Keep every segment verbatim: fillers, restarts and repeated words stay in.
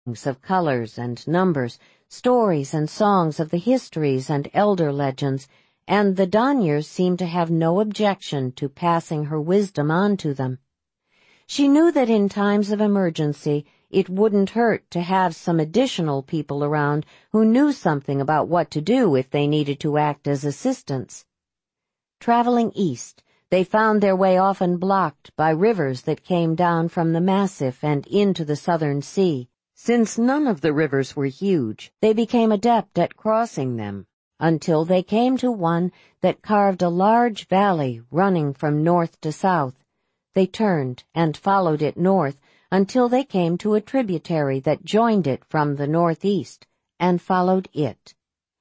of colors and numbers, stories and songs of the histories and elder legends, and the Donyers seemed to have no objection to passing her wisdom on to them. She knew that in times of emergency it wouldn't hurt to have some additional people around who knew something about what to do if they needed to act as assistants. Traveling east, they found their way often blocked by rivers that came down from the Massif and into the southern sea. Since none of the rivers were huge, they became adept at crossing them, until they came to one that carved a large valley running from north to south. They turned and followed it north until they came to a tributary that joined it from the northeast, and followed it.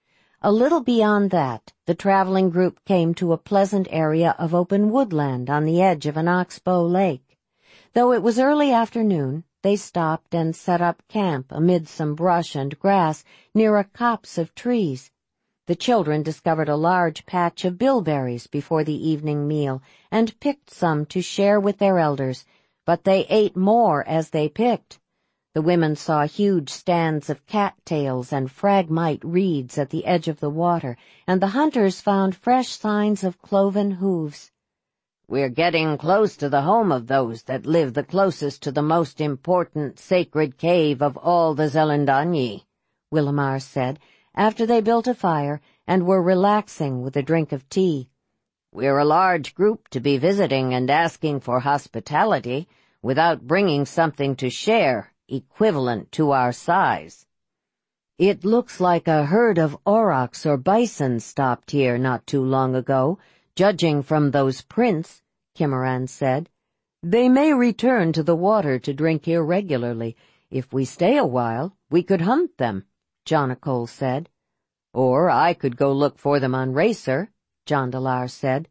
A little beyond that, the traveling group came to a pleasant area of open woodland on the edge of an oxbow lake. Though it was early afternoon, they stopped and set up camp amid some brush and grass near a copse of trees. The children discovered a large patch of bilberries before the evening meal and picked some to share with their elders, but they ate more as they picked. The women saw huge stands of cattails and phragmite reeds at the edge of the water, and the hunters found fresh signs of cloven hooves. "We're getting close to the home of those that live the closest to the most important sacred cave of all the Zelendanyi," Willamar said, after they built a fire and were relaxing with a drink of tea. "We're a large group to be visiting and asking for hospitality without bringing something to share equivalent to our size." "It looks like a herd of aurochs or bison stopped here not too long ago, judging from those prints," Kimaran said. "They may return to the water to drink here regularly. If we stay a while, we could hunt them," Jonacol said. "Or I could go look for them on Racer," Jondalar said.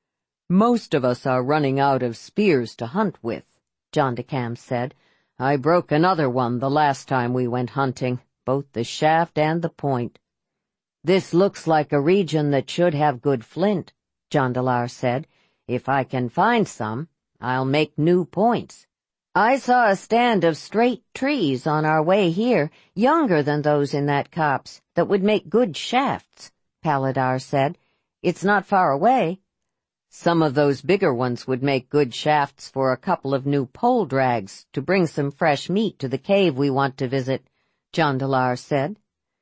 "Most of us are running out of spears to hunt with," Jondacam said. "I broke another one the last time we went hunting, both the shaft and the point." "This looks like a region that should have good flint," Jondalar said. "If I can find some, I'll make new points." "I saw a stand of straight trees on our way here, younger than those in that copse, that would make good shafts," Paladar said. "It's not far away." "Some of those bigger ones would make good shafts for a couple of new pole drags to bring some fresh meat to the cave we want to visit," Jondalar said.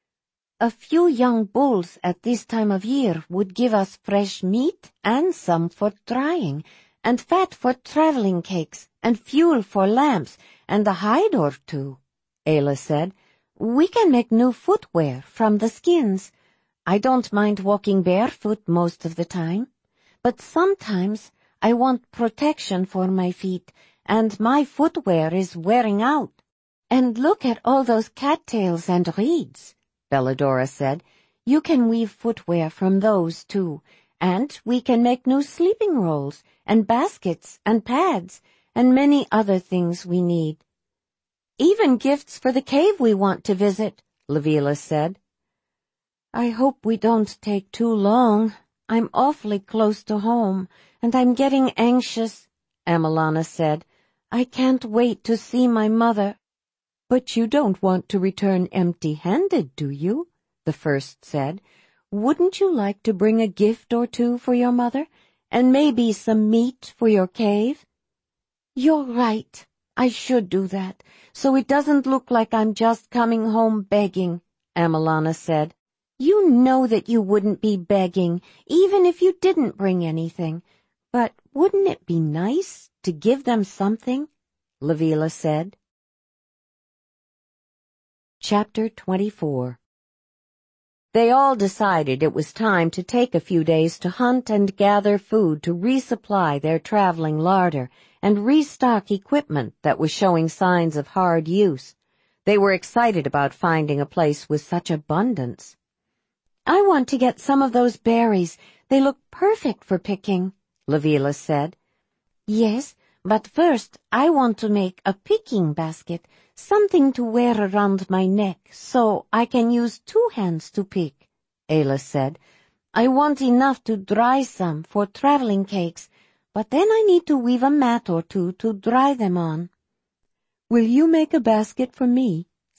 "A few young bulls at this time of year would give us fresh meat and some for drying, and fat for traveling cakes, and fuel for lamps, and a hide or two," Ayla said. "We can make new footwear from the skins. I don't mind walking barefoot most of the time, but sometimes I want protection for my feet, and my footwear is wearing out." "And look at all those cattails and reeds," Belladora said. "You can weave footwear from those, too, and we can make new sleeping rolls, and baskets, and pads, and many other things we need." "Even gifts for the cave we want to visit," Lavila said. "I hope we don't take too long. I'm awfully close to home, and I'm getting anxious," Amalana said. "I can't wait to see my mother." "But you don't want to return empty-handed, do you?" the first said. "Wouldn't you like to bring a gift or two for your mother, and maybe some meat for your cave?" "You're right. I should do that, so it doesn't look like I'm just coming home begging," Amalana said. "You know that you wouldn't be begging, even if you didn't bring anything. But wouldn't it be nice to give them something?" Lavila said. Chapter twenty-four. They all decided it was time to take a few days to hunt and gather food to resupply their traveling larder and restock equipment that was showing signs of hard use. They were excited about finding a place with such abundance. "I want to get some of those berries. They look perfect for picking," Lavila said. "Yes, but first I want to make a picking basket, something to wear around my neck so I can use two hands to pick," Ayla said. "I want enough to dry some for traveling cakes, but then I need to weave a mat or two to dry them on." "Will you make a basket for me?"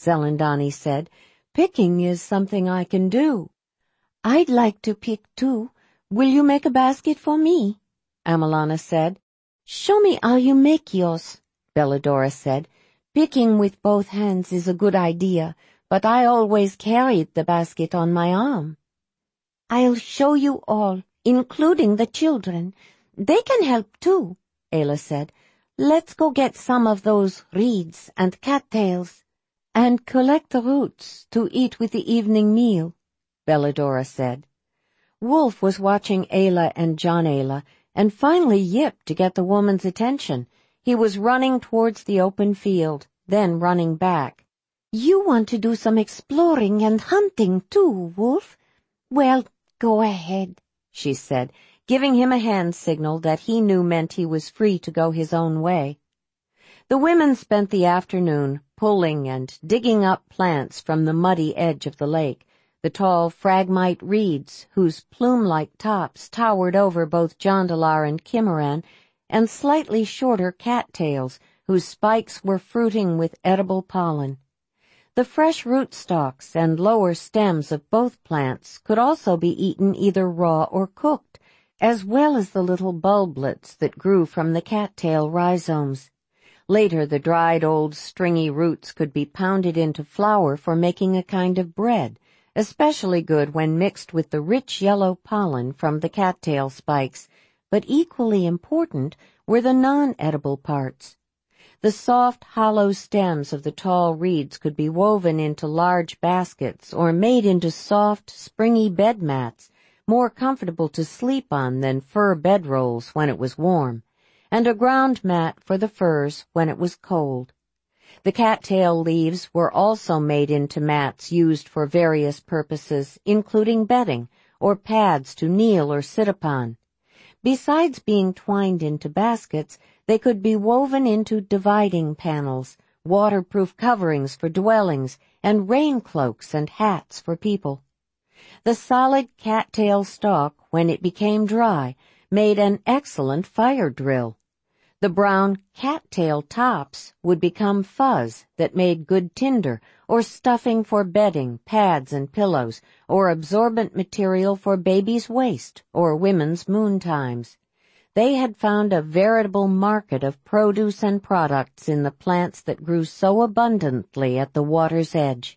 Zelandani said. "Picking is something I can do." "I'd like to pick too. Will you make a basket for me?" Amalana said. "Show me how you make yours," Belladora said. "Picking with both hands is a good idea, but I always carried the basket on my arm." "I'll show you all, including the children. They can help too," Ayla said. "Let's go get some of those reeds and cattails, and collect the roots to eat with the evening meal," Belladora said. Wolf was watching Ayla and John Ayla, and finally yipped to get the woman's attention. He was running towards the open field, then running back. "You want to do some exploring and hunting too, Wolf? Well, go ahead," she said, giving him a hand signal that he knew meant he was free to go his own way. The women spent the afternoon pulling and digging up plants from the muddy edge of the lake, the tall phragmite reeds whose plume-like tops towered over both Jondalar and Kimaran, and slightly shorter cattails whose spikes were fruiting with edible pollen. The fresh rootstocks and lower stems of both plants could also be eaten either raw or cooked, as well as the little bulblets that grew from the cattail rhizomes. Later, the dried old stringy roots could be pounded into flour for making a kind of bread, especially good when mixed with the rich yellow pollen from the cattail spikes, but equally important were the non-edible parts. The soft, hollow stems of the tall reeds could be woven into large baskets or made into soft, springy bed mats, more comfortable to sleep on than fur bedrolls when it was warm, and a ground mat for the furs when it was cold. The cattail leaves were also made into mats used for various purposes, including bedding, or pads to kneel or sit upon. Besides being twined into baskets, they could be woven into dividing panels, waterproof coverings for dwellings, and rain cloaks and hats for people. The solid cattail stalk, when it became dry, made an excellent fire drill. The brown cattail tops would become fuzz that made good tinder, or stuffing for bedding, pads, and pillows, or absorbent material for baby's waist or women's moon times. They had found a veritable market of produce and products in the plants that grew so abundantly at the water's edge.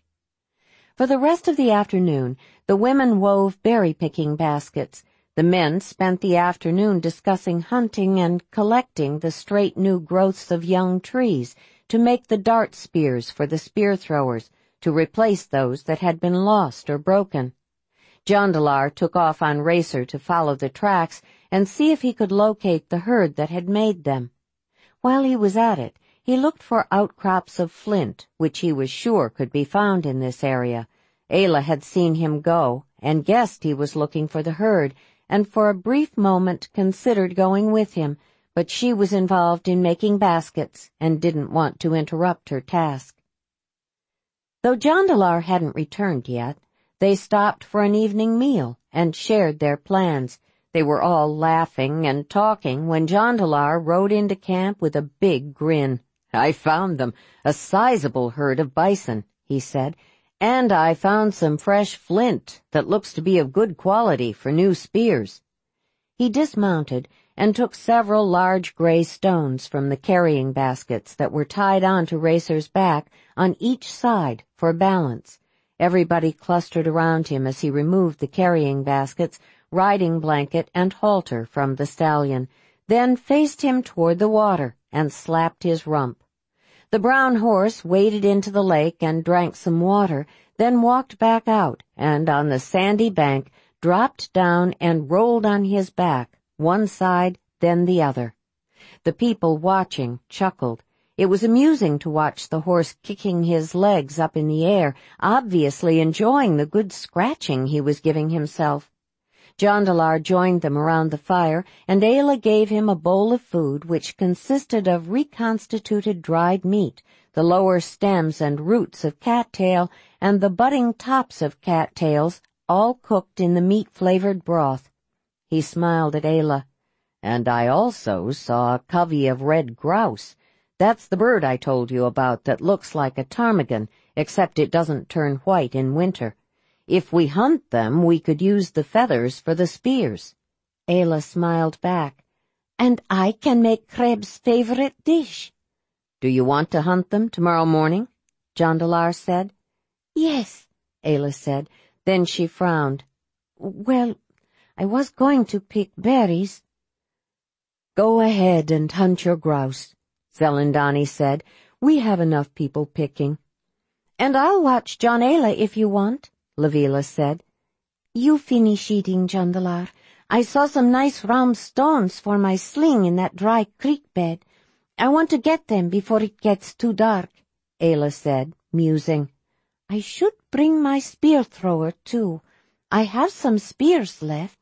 For the rest of the afternoon, the women wove berry-picking baskets. The men spent the afternoon discussing hunting and collecting the straight new growths of young trees to make the dart spears for the spear throwers, to replace those that had been lost or broken. Jondalar took off on Racer to follow the tracks and see if he could locate the herd that had made them. While he was at it, he looked for outcrops of flint, which he was sure could be found in this area. Ayla had seen him go and guessed he was looking for the herd, and for a brief moment considered going with him, but she was involved in making baskets and didn't want to interrupt her task. Though Jondalar hadn't returned yet, they stopped for an evening meal and shared their plans. They were all laughing and talking when Jondalar rode into camp with a big grin. "I found them, a sizable herd of bison," he said, "and I found some fresh flint that looks to be of good quality for new spears." He dismounted and took several large gray stones from the carrying baskets that were tied onto Racer's back on each side for balance. Everybody clustered around him as he removed the carrying baskets, riding blanket, and halter from the stallion, then faced him toward the water and slapped his rump. The brown horse waded into the lake and drank some water, then walked back out, and on the sandy bank dropped down and rolled on his back, one side, then the other. The people watching chuckled. It was amusing to watch the horse kicking his legs up in the air, obviously enjoying the good scratching he was giving himself. Jondalar joined them around the fire, and Ayla gave him a bowl of food which consisted of reconstituted dried meat, the lower stems and roots of cattail, and the budding tops of cattails, all cooked in the meat-flavored broth. He smiled at Ayla. "And I also saw a covey of red grouse. That's the bird I told you about that looks like a ptarmigan, except it doesn't turn white in winter. If we hunt them, we could use the feathers for the spears." Ayla smiled back. "And I can make Kreb's favorite dish." "Do you want to hunt them tomorrow morning?" Jondalar said. "Yes," Ayla said. Then she frowned. "Well, I was going to pick berries." "Go ahead and hunt your grouse," Zelindani said. "We have enough people picking." "And I'll watch John Ayla if you want," Lavila said. "You finish eating, Jondalar. I saw some nice round stones for my sling in that dry creek bed. I want to get them before it gets too dark," Ayla said, musing. "I should bring my spear thrower, too. I have some spears left."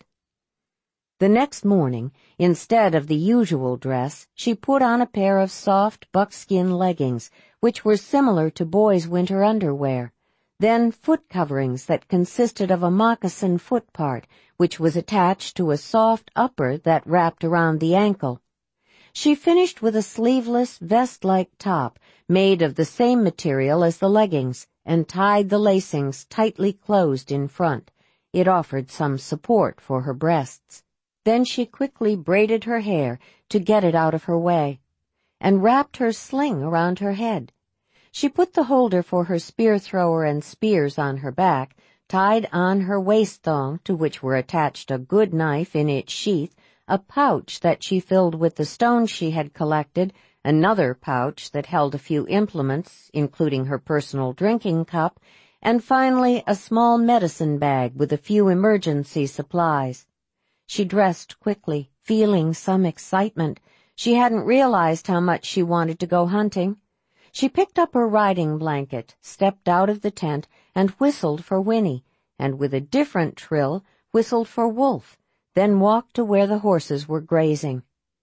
The next morning, instead of the usual dress, she put on a pair of soft buckskin leggings, which were similar to boys' winter underwear, then foot coverings that consisted of a moccasin foot part, which was attached to a soft upper that wrapped around the ankle. She finished with a sleeveless, vest-like top made of the same material as the leggings and tied the lacings tightly closed in front. It offered some support for her breasts. Then she quickly braided her hair to get it out of her way, and wrapped her sling around her head. She put the holder for her spear thrower and spears on her back, tied on her waist thong, to which were attached a good knife in its sheath, a pouch that she filled with the stones she had collected, another pouch that held a few implements, including her personal drinking cup, and finally a small medicine bag with a few emergency supplies. She dressed quickly, feeling some excitement. She hadn't realized how much she wanted to go hunting. She picked up her riding blanket, stepped out of the tent, and whistled for Winnie, and with a different trill whistled for Wolf, then walked to where the horses were grazing.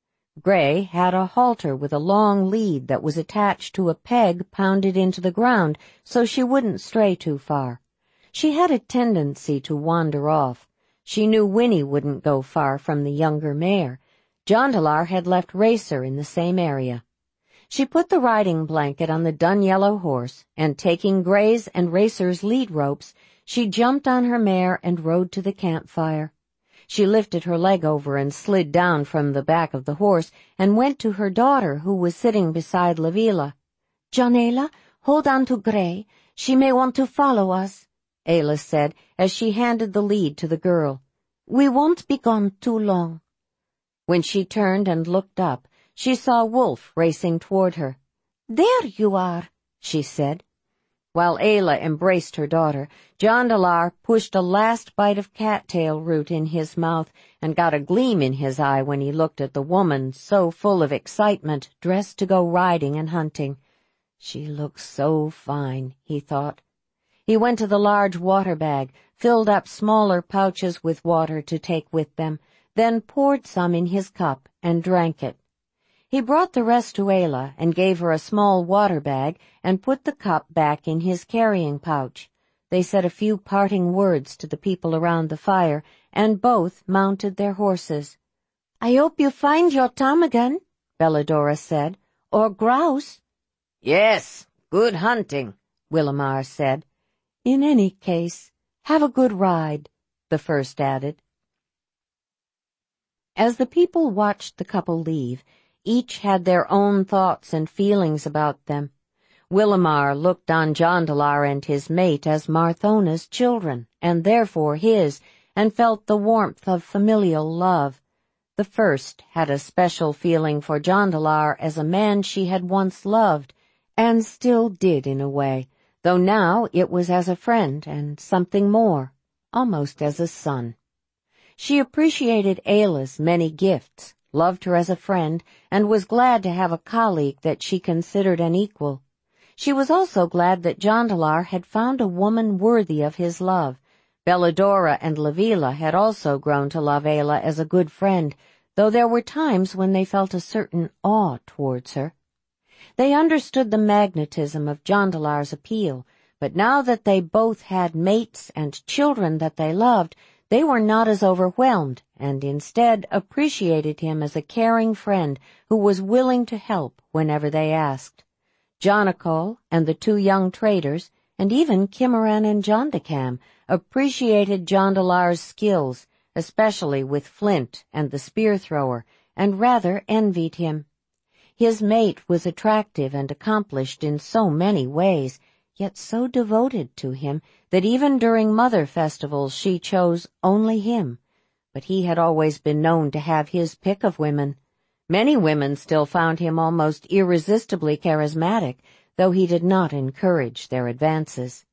Gray had a halter with a long lead that was attached to a peg pounded into the ground so she wouldn't stray too far. She had a tendency to wander off. She knew Winnie wouldn't go far from the younger mare. Jondalar had left Racer in the same area. She put the riding blanket on the dun yellow horse, and taking Gray's and Racer's lead ropes, she jumped on her mare and rode to the campfire. She lifted her leg over and slid down from the back of the horse and went to her daughter, who was sitting beside Lavila. "John Ayla, hold on to Gray. She may want to follow us," Ayla said as she handed the lead to the girl. "We won't be gone too long." When she turned and looked up, she saw Wolf racing toward her. "There you are," she said. While Ayla embraced her daughter, Jondalar pushed a last bite of cattail root in his mouth and got a gleam in his eye when he looked at the woman so full of excitement, dressed to go riding and hunting. She looks so fine, he thought. He went to the large water bag, filled up smaller pouches with water to take with them, then poured some in his cup and drank it. He brought the rest to Ayla and gave her a small water bag and put the cup back in his carrying pouch. They said a few parting words to the people around the fire, and both mounted their horses. "I hope you find your ptarmigan," Belladora said, "or grouse." "Yes, good hunting," Willamar said. "In any case, have a good ride," the first added. As the people watched the couple leave, each had their own thoughts and feelings about them. Willamar looked on Jondalar and his mate as Marthona's children, and therefore his, and felt the warmth of familial love. The first had a special feeling for Jondalar as a man she had once loved, and still did in a way, though now it was as a friend and something more, almost as a son. She appreciated Ayla's many gifts, loved her as a friend, and was glad to have a colleague that she considered an equal. She was also glad that Jondalar had found a woman worthy of his love. Belladora and Lavila had also grown to love Ayla as a good friend, though there were times when they felt a certain awe towards her. They understood the magnetism of Jondalar's appeal, but now that they both had mates and children that they loved, they were not as overwhelmed, and instead appreciated him as a caring friend who was willing to help whenever they asked. Jonacol and the two young traders, and even Cimmerian and Jondacam appreciated Jondalar's skills, especially with flint and the spear-thrower, and rather envied him. His mate was attractive and accomplished in so many ways, yet so devoted to him that even during mother festivals she chose only him. But he had always been known to have his pick of women. Many women still found him almost irresistibly charismatic, though he did not encourage their advances.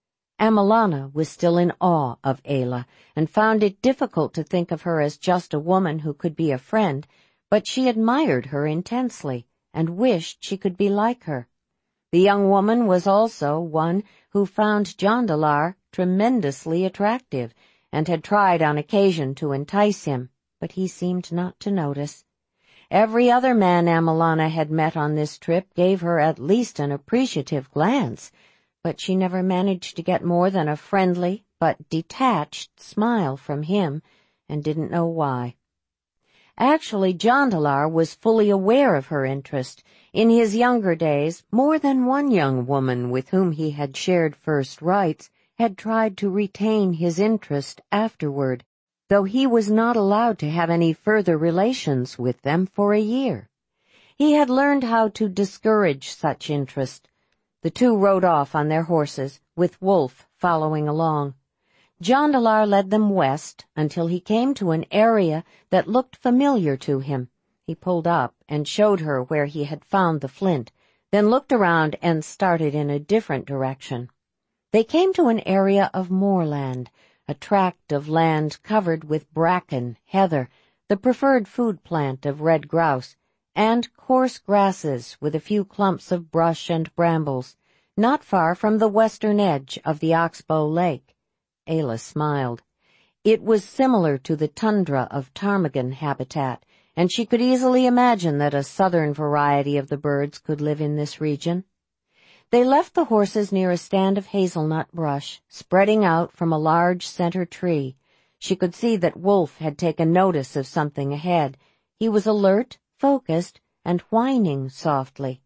Amalana was still in awe of Aella, and found it difficult to think of her as just a woman who could be a friend, but she admired her intensely, and wished she could be like her. The young woman was also one who found Jondalar tremendously attractive, and had tried on occasion to entice him, but he seemed not to notice. Every other man Amalana had met on this trip gave her at least an appreciative glance, but she never managed to get more than a friendly but detached smile from him, and didn't know why. Actually, Jondalar was fully aware of her interest. In his younger days, more than one young woman with whom he had shared first rites had tried to retain his interest afterward, though he was not allowed to have any further relations with them for a year. He had learned how to discourage such interest. The two rode off on their horses, with Wolf following along. Jondalar led them west until he came to an area that looked familiar to him. He pulled up and showed her where he had found the flint, then looked around and started in a different direction. They came to an area of moorland, a tract of land covered with bracken, heather, the preferred food plant of red grouse, and coarse grasses with a few clumps of brush and brambles, not far from the western edge of the Oxbow Lake. Aella smiled. It was similar to the tundra of ptarmigan habitat, and she could easily imagine that a southern variety of the birds could live in this region. They left the horses near a stand of hazelnut brush, spreading out from a large center tree. She could see that Wolf had taken notice of something ahead. He was alert, focused, and whining softly.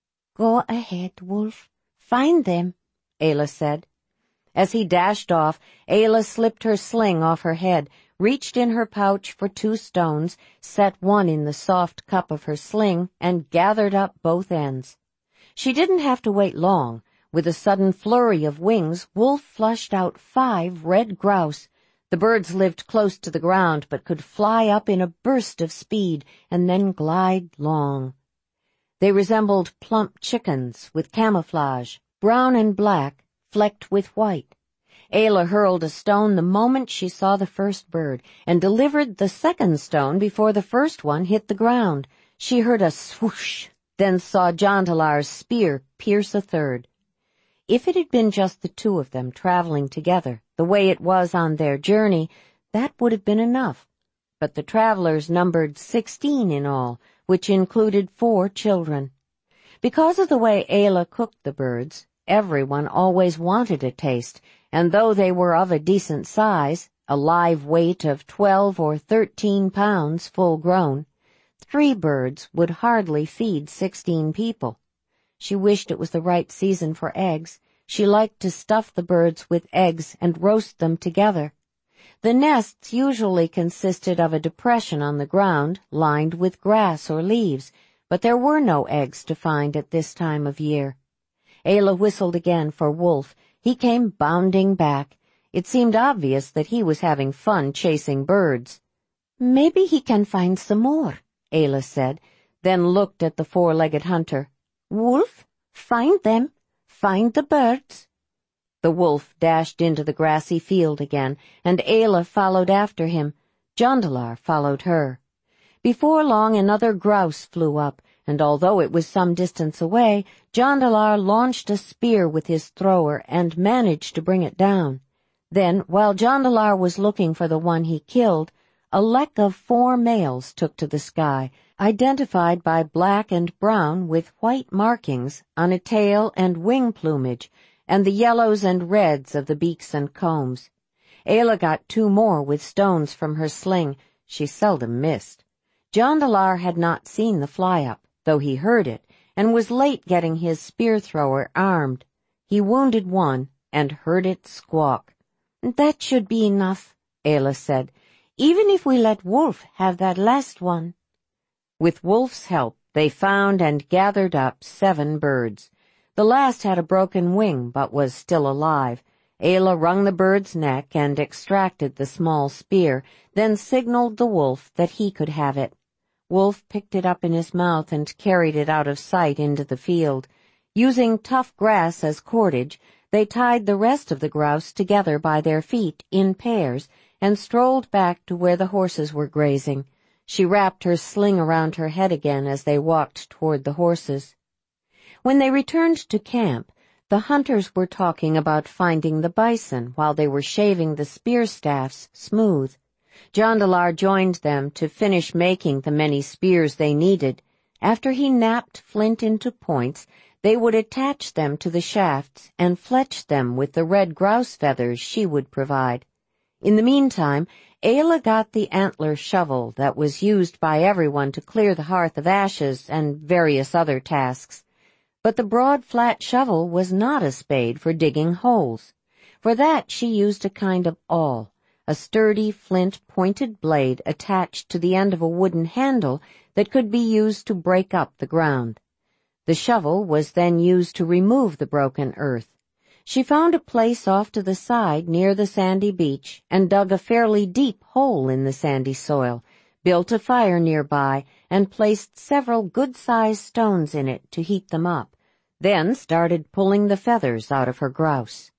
"Go ahead, Wolf. Find them," Aella said. As he dashed off, Aella slipped her sling off her head, reached in her pouch for two stones, set one in the soft cup of her sling, and gathered up both ends. She didn't have to wait long. With a sudden flurry of wings, Wolf flushed out five red grouse. The birds lived close to the ground, but could fly up in a burst of speed and then glide long. They resembled plump chickens with camouflage, brown and black, flecked with white. Aella hurled a stone the moment she saw the first bird, and delivered the second stone before the first one hit the ground. She heard a swoosh, then saw Jondalar's spear pierce a third. If it had been just the two of them traveling together, the way it was on their journey, that would have been enough. But the travelers numbered sixteen in all, which included four children. Because of the way Aella cooked the birds, everyone always wanted a taste, and though they were of a decent size, a live weight of twelve or thirteen pounds full grown, three birds would hardly feed sixteen people. She wished it was the right season for eggs. She liked to stuff the birds with eggs and roast them together. The nests usually consisted of a depression on the ground lined with grass or leaves, but there were no eggs to find at this time of year. Aella whistled again for Wolf. He came bounding back. It seemed obvious that he was having fun chasing birds. "Maybe he can find some more," Aella said, then looked at the four-legged hunter. "Wolf, find them. Find the birds." The wolf dashed into the grassy field again, and Aella followed after him. Jondalar followed her. Before long another grouse flew up, and although it was some distance away, Jondalar launched a spear with his thrower and managed to bring it down. Then, while Jondalar was looking for the one he killed, a leck of four males took to the sky, identified by black and brown with white markings on a tail and wing plumage, and the yellows and reds of the beaks and combs. Aella got two more with stones from her sling. She seldom missed. Jondalar had not seen the fly-up, though he heard it, and was late getting his spear-thrower armed. He wounded one and heard it squawk. "That should be enough," Ayla said, "even if we let Wolf have that last one." With Wolf's help, they found and gathered up seven birds. The last had a broken wing, but was still alive. Ayla wrung the bird's neck and extracted the small spear, then signaled the wolf that he could have it. Wolf picked it up in his mouth and carried it out of sight into the field. Using tough grass as cordage, they tied the rest of the grouse together by their feet in pairs and strolled back to where the horses were grazing. She wrapped her sling around her head again as they walked toward the horses. When they returned to camp, the hunters were talking about finding the bison while they were shaving the spear staffs smooth. Jondalar joined them to finish making the many spears they needed. After he napped flint into points, they would attach them to the shafts and fletch them with the red grouse feathers she would provide. In the meantime, Ayla got the antler shovel that was used by everyone to clear the hearth of ashes and various other tasks. But the broad, flat shovel was not a spade for digging holes. For that she used a kind of awl, a sturdy flint-pointed blade attached to the end of a wooden handle that could be used to break up the ground. The shovel was then used to remove the broken earth. She found a place off to the side near the sandy beach and dug a fairly deep hole in the sandy soil, built a fire nearby, and placed several good-sized stones in it to heat them up, then started pulling the feathers out of her grouse.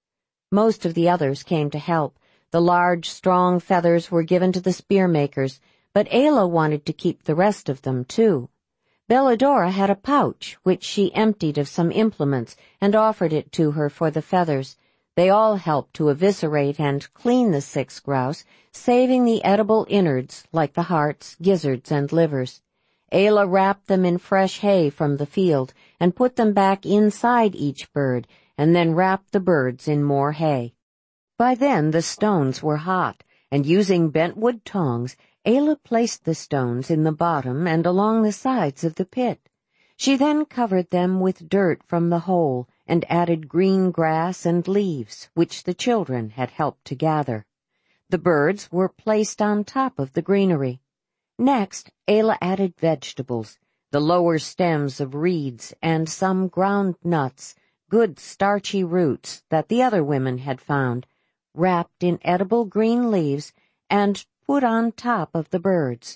Most of the others came to help. The large, strong feathers were given to the spear-makers, but Ayla wanted to keep the rest of them, too. Belladora had a pouch, which she emptied of some implements, and offered it to her for the feathers. They all helped to eviscerate and clean the six grouse, saving the edible innards like the hearts, gizzards, and livers. Ayla wrapped them in fresh hay from the field and put them back inside each bird, and then wrapped the birds in more hay. By then the stones were hot, and using bentwood tongs, Ayla placed the stones in the bottom and along the sides of the pit. She then covered them with dirt from the hole and added green grass and leaves, which the children had helped to gather. The birds were placed on top of the greenery. Next, Ayla added vegetables, the lower stems of reeds and some ground nuts, good starchy roots that the other women had found, wrapped in edible green leaves and put on top of the birds.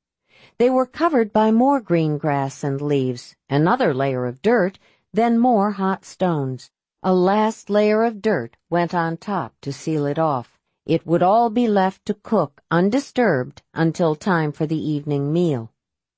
They were covered by more green grass and leaves, another layer of dirt, then more hot stones. A last layer of dirt went on top to seal it off. It would all be left to cook undisturbed until time for the evening meal.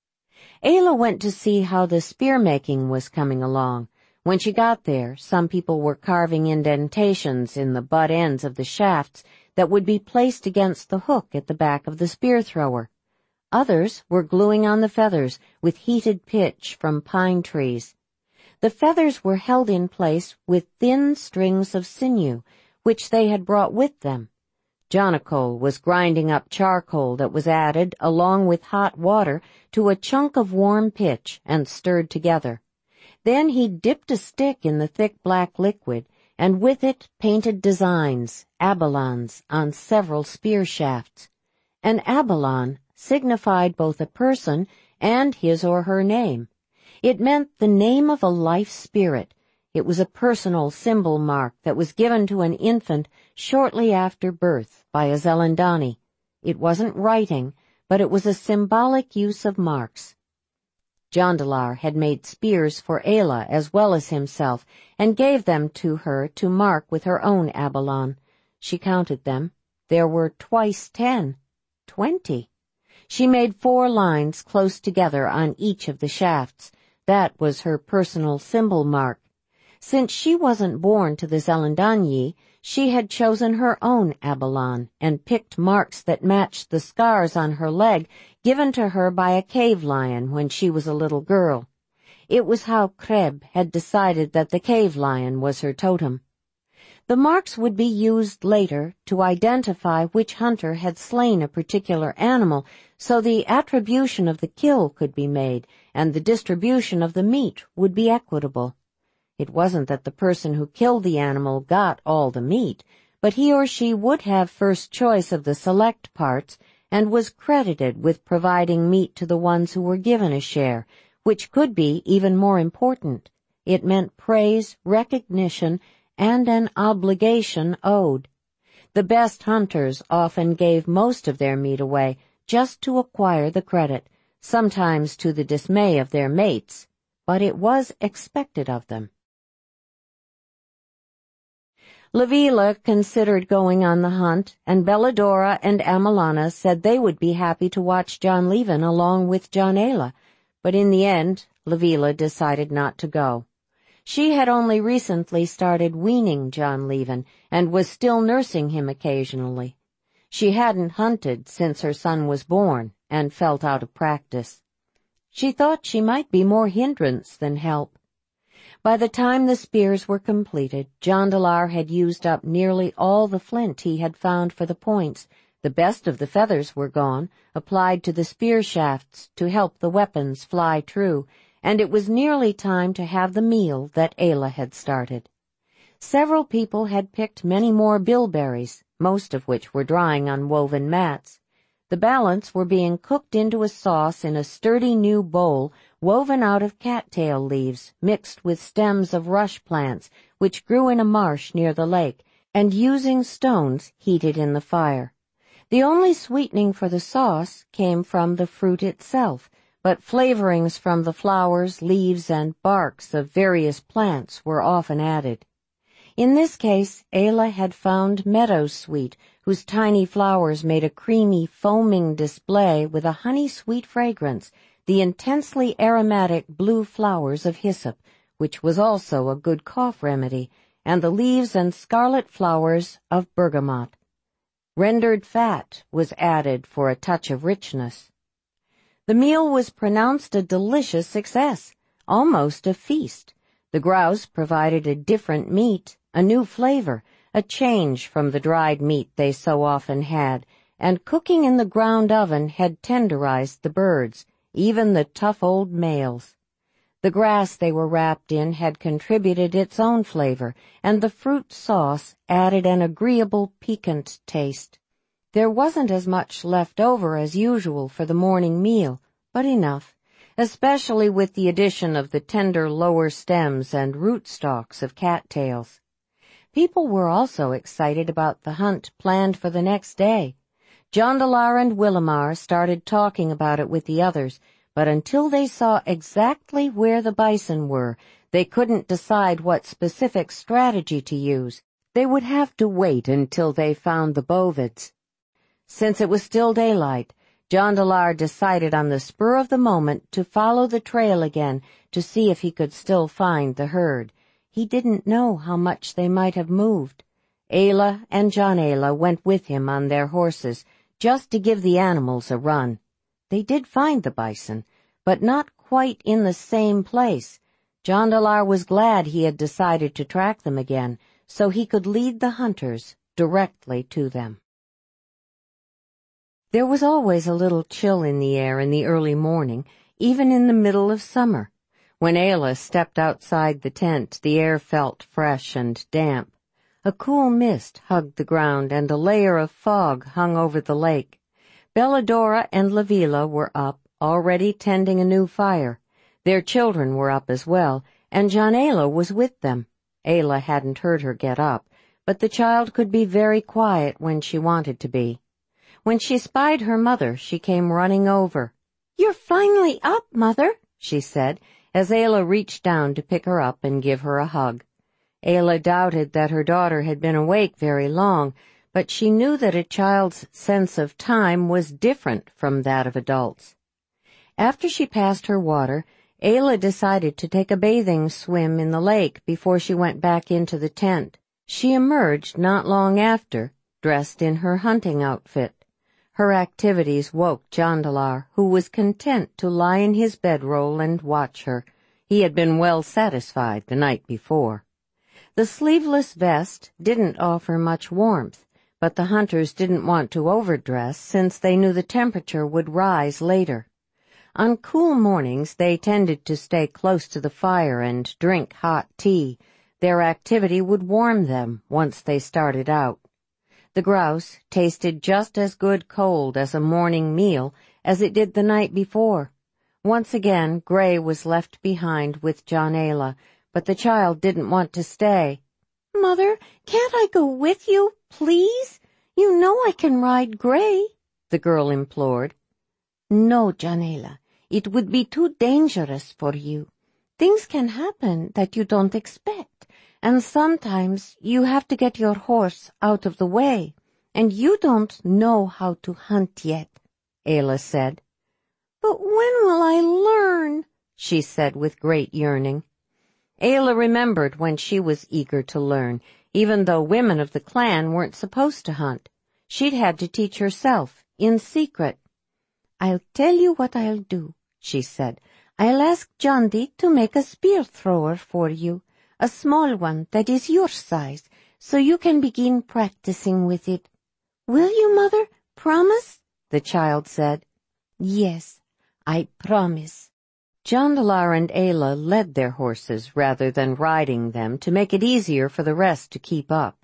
Ayla went to see how the spear-making was coming along. When she got there, some people were carving indentations in the butt ends of the shafts that would be placed against the hook at the back of the spear-thrower. Others were gluing on the feathers with heated pitch from pine trees. The feathers were held in place with thin strings of sinew, which they had brought with them. Jonacol was grinding up charcoal that was added, along with hot water, to a chunk of warm pitch and stirred together. Then he dipped a stick in the thick black liquid, and with it painted designs, abalons, on several spear shafts. An abalon signified both a person and his or her name. It meant the name of a life spirit. It was a personal symbol mark that was given to an infant shortly after birth by a Zelandani. It wasn't writing, but it was a symbolic use of marks. Jondalar had made spears for Ayla as well as himself, and gave them to her to mark with her own abalon. She counted them. There were twice ten. Twenty. She made four lines close together on each of the shafts. That was her personal symbol mark. Since she wasn't born to the Zelandanyi, she had chosen her own abalon and picked marks that matched the scars on her leg given to her by a cave lion when she was a little girl. It was how Kreb had decided that the cave lion was her totem. The marks would be used later to identify which hunter had slain a particular animal, so the attribution of the kill could be made, and the distribution of the meat would be equitable. It wasn't that the person who killed the animal got all the meat, but he or she would have first choice of the select parts and was credited with providing meat to the ones who were given a share, which could be even more important. It meant praise, recognition, and an obligation owed. The best hunters often gave most of their meat away just to acquire the credit, sometimes to the dismay of their mates, but it was expected of them. Livilla considered going on the hunt, and Belladora and Amalana said they would be happy to watch John Leven along with John Ayla, but in the end, Livilla decided not to go. She had only recently started weaning John Leven and was still nursing him occasionally. She hadn't hunted since her son was born and felt out of practice. She thought she might be more hindrance than help. By the time the spears were completed, Jondalar had used up nearly all the flint he had found for the points. The best of the feathers were gone, applied to the spear shafts to help the weapons fly true, and it was nearly time to have the meal that Ayla had started. Several people had picked many more bilberries, most of which were drying on woven mats. The balance were being cooked into a sauce in a sturdy new bowl woven out of cattail leaves mixed with stems of rush plants which grew in a marsh near the lake, and using stones heated in the fire. The only sweetening for the sauce came from the fruit itself, but flavorings from the flowers, leaves, and barks of various plants were often added. In this case, Ayla had found meadowsweet, whose tiny flowers made a creamy, foaming display with a honey-sweet fragrance, the intensely aromatic blue flowers of hyssop, which was also a good cough remedy, and the leaves and scarlet flowers of bergamot. Rendered fat was added for a touch of richness. The meal was pronounced a delicious success, almost a feast. The grouse provided a different meat, a new flavor, a change from the dried meat they so often had, and cooking in the ground oven had tenderized the birds, even the tough old males. The grass they were wrapped in had contributed its own flavor, and the fruit sauce added an agreeable piquant taste. There wasn't as much left over as usual for the morning meal, but enough, especially with the addition of the tender lower stems and root stalks of cattails. People were also excited about the hunt planned for the next day. Jondalar and Willamar started talking about it with the others, but until they saw exactly where the bison were, they couldn't decide what specific strategy to use. They would have to wait until they found the bovids. Since it was still daylight, Jondalar decided on the spur of the moment to follow the trail again to see if he could still find the herd. He didn't know how much they might have moved. Ayla and John Ayla went with him on their horses, just to give the animals a run. They did find the bison, but not quite in the same place. Jondalar was glad he had decided to track them again, so he could lead the hunters directly to them. There was always a little chill in the air in the early morning, even in the middle of summer. When Ayla stepped outside the tent, the air felt fresh and damp. A cool mist hugged the ground, and a layer of fog hung over the lake. Belladora and Livilla were up, already tending a new fire. Their children were up as well, and John Ayla was with them. Ayla hadn't heard her get up, but the child could be very quiet when she wanted to be. When she spied her mother, she came running over. "You're finally up, Mother," she said, as Ayla reached down to pick her up and give her a hug. Ayla doubted that her daughter had been awake very long, but she knew that a child's sense of time was different from that of adults. After she passed her water, Ayla decided to take a bathing swim in the lake before she went back into the tent. She emerged not long after, dressed in her hunting outfit. Her activities woke Jondalar, who was content to lie in his bedroll and watch her. He had been well satisfied the night before. The sleeveless vest didn't offer much warmth, but the hunters didn't want to overdress since they knew the temperature would rise later. On cool mornings, they tended to stay close to the fire and drink hot tea. Their activity would warm them once they started out. The grouse tasted just as good cold as a morning meal as it did the night before. Once again, Gray was left behind with John-Ayla, but the child didn't want to stay. "Mother, can't I go with you, please? You know I can ride Gray," the girl implored. "No, John-Ayla, it would be too dangerous for you. Things can happen that you don't expect, and sometimes you have to get your horse out of the way, and you don't know how to hunt yet," Ayla said. "But when will I learn?" she said with great yearning. Ayla remembered when she was eager to learn, even though women of the clan weren't supposed to hunt. She'd had to teach herself, in secret. "I'll tell you what I'll do," she said. "I'll ask Jondi to make a spear thrower for you, a small one that is your size, so you can begin practicing with it. Will you, Mother? Promise?" the child said. "Yes, I promise." Jandalar and Ayla led their horses rather than riding them to make it easier for the rest to keep up.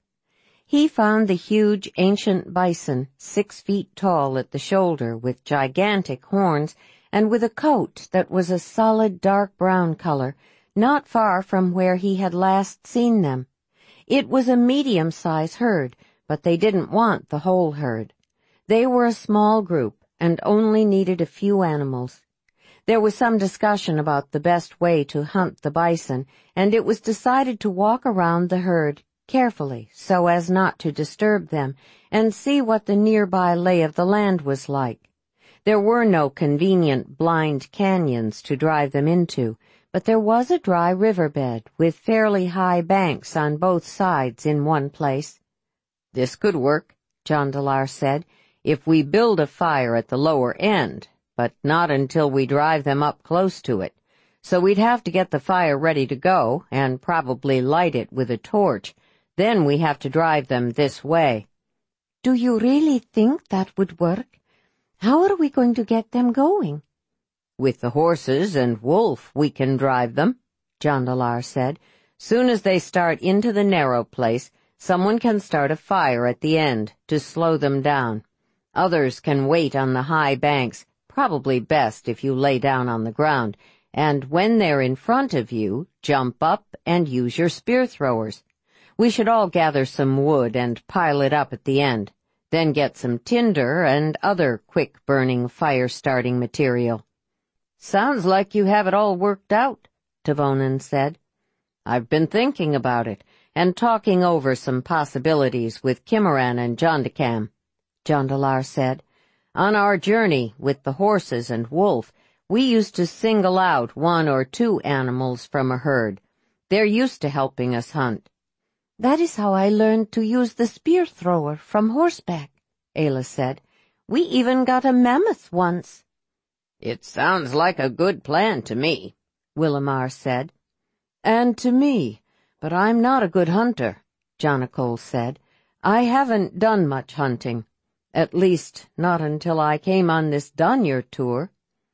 He found the huge ancient bison, six feet tall at the shoulder, with gigantic horns, and with a coat that was a solid dark brown color, not far from where he had last seen them. It was a medium-sized herd, but they didn't want the whole herd. They were a small group and only needed a few animals. There was some discussion about the best way to hunt the bison, and it was decided to walk around the herd carefully so as not to disturb them and see what the nearby lay of the land was like. There were no convenient blind canyons to drive them into, but there was a dry riverbed with fairly high banks on both sides in one place. "This could work," Jandalar said, "if we build a fire at the lower end, but not until we drive them up close to it. So we'd have to get the fire ready to go and probably light it with a torch. Then we have to drive them this way." "Do you really think that would work? How are we going to get them going?" "With the horses and Wolf we can drive them," Jandalar said. "Soon as they start into the narrow place, someone can start a fire at the end to slow them down. Others can wait on the high banks, probably best if you lay down on the ground, and when they're in front of you, jump up and use your spear throwers. We should all gather some wood and pile it up at the end, then get some tinder and other quick-burning fire-starting material." "Sounds like you have it all worked out," Tavonen said. "I've been thinking about it and talking over some possibilities with Kimaran and Jondakam," Jandalar said. "On our journey with the horses and Wolf, we used to single out one or two animals from a herd. They're used to helping us hunt." "That is how I learned to use the spear thrower from horseback," Ayla said. "We even got a mammoth once." "It sounds like a good plan to me," Willamar said. "And to me, but I'm not a good hunter," Jonacole said. "I haven't done much hunting. At least, not until I came on this Danyur tour."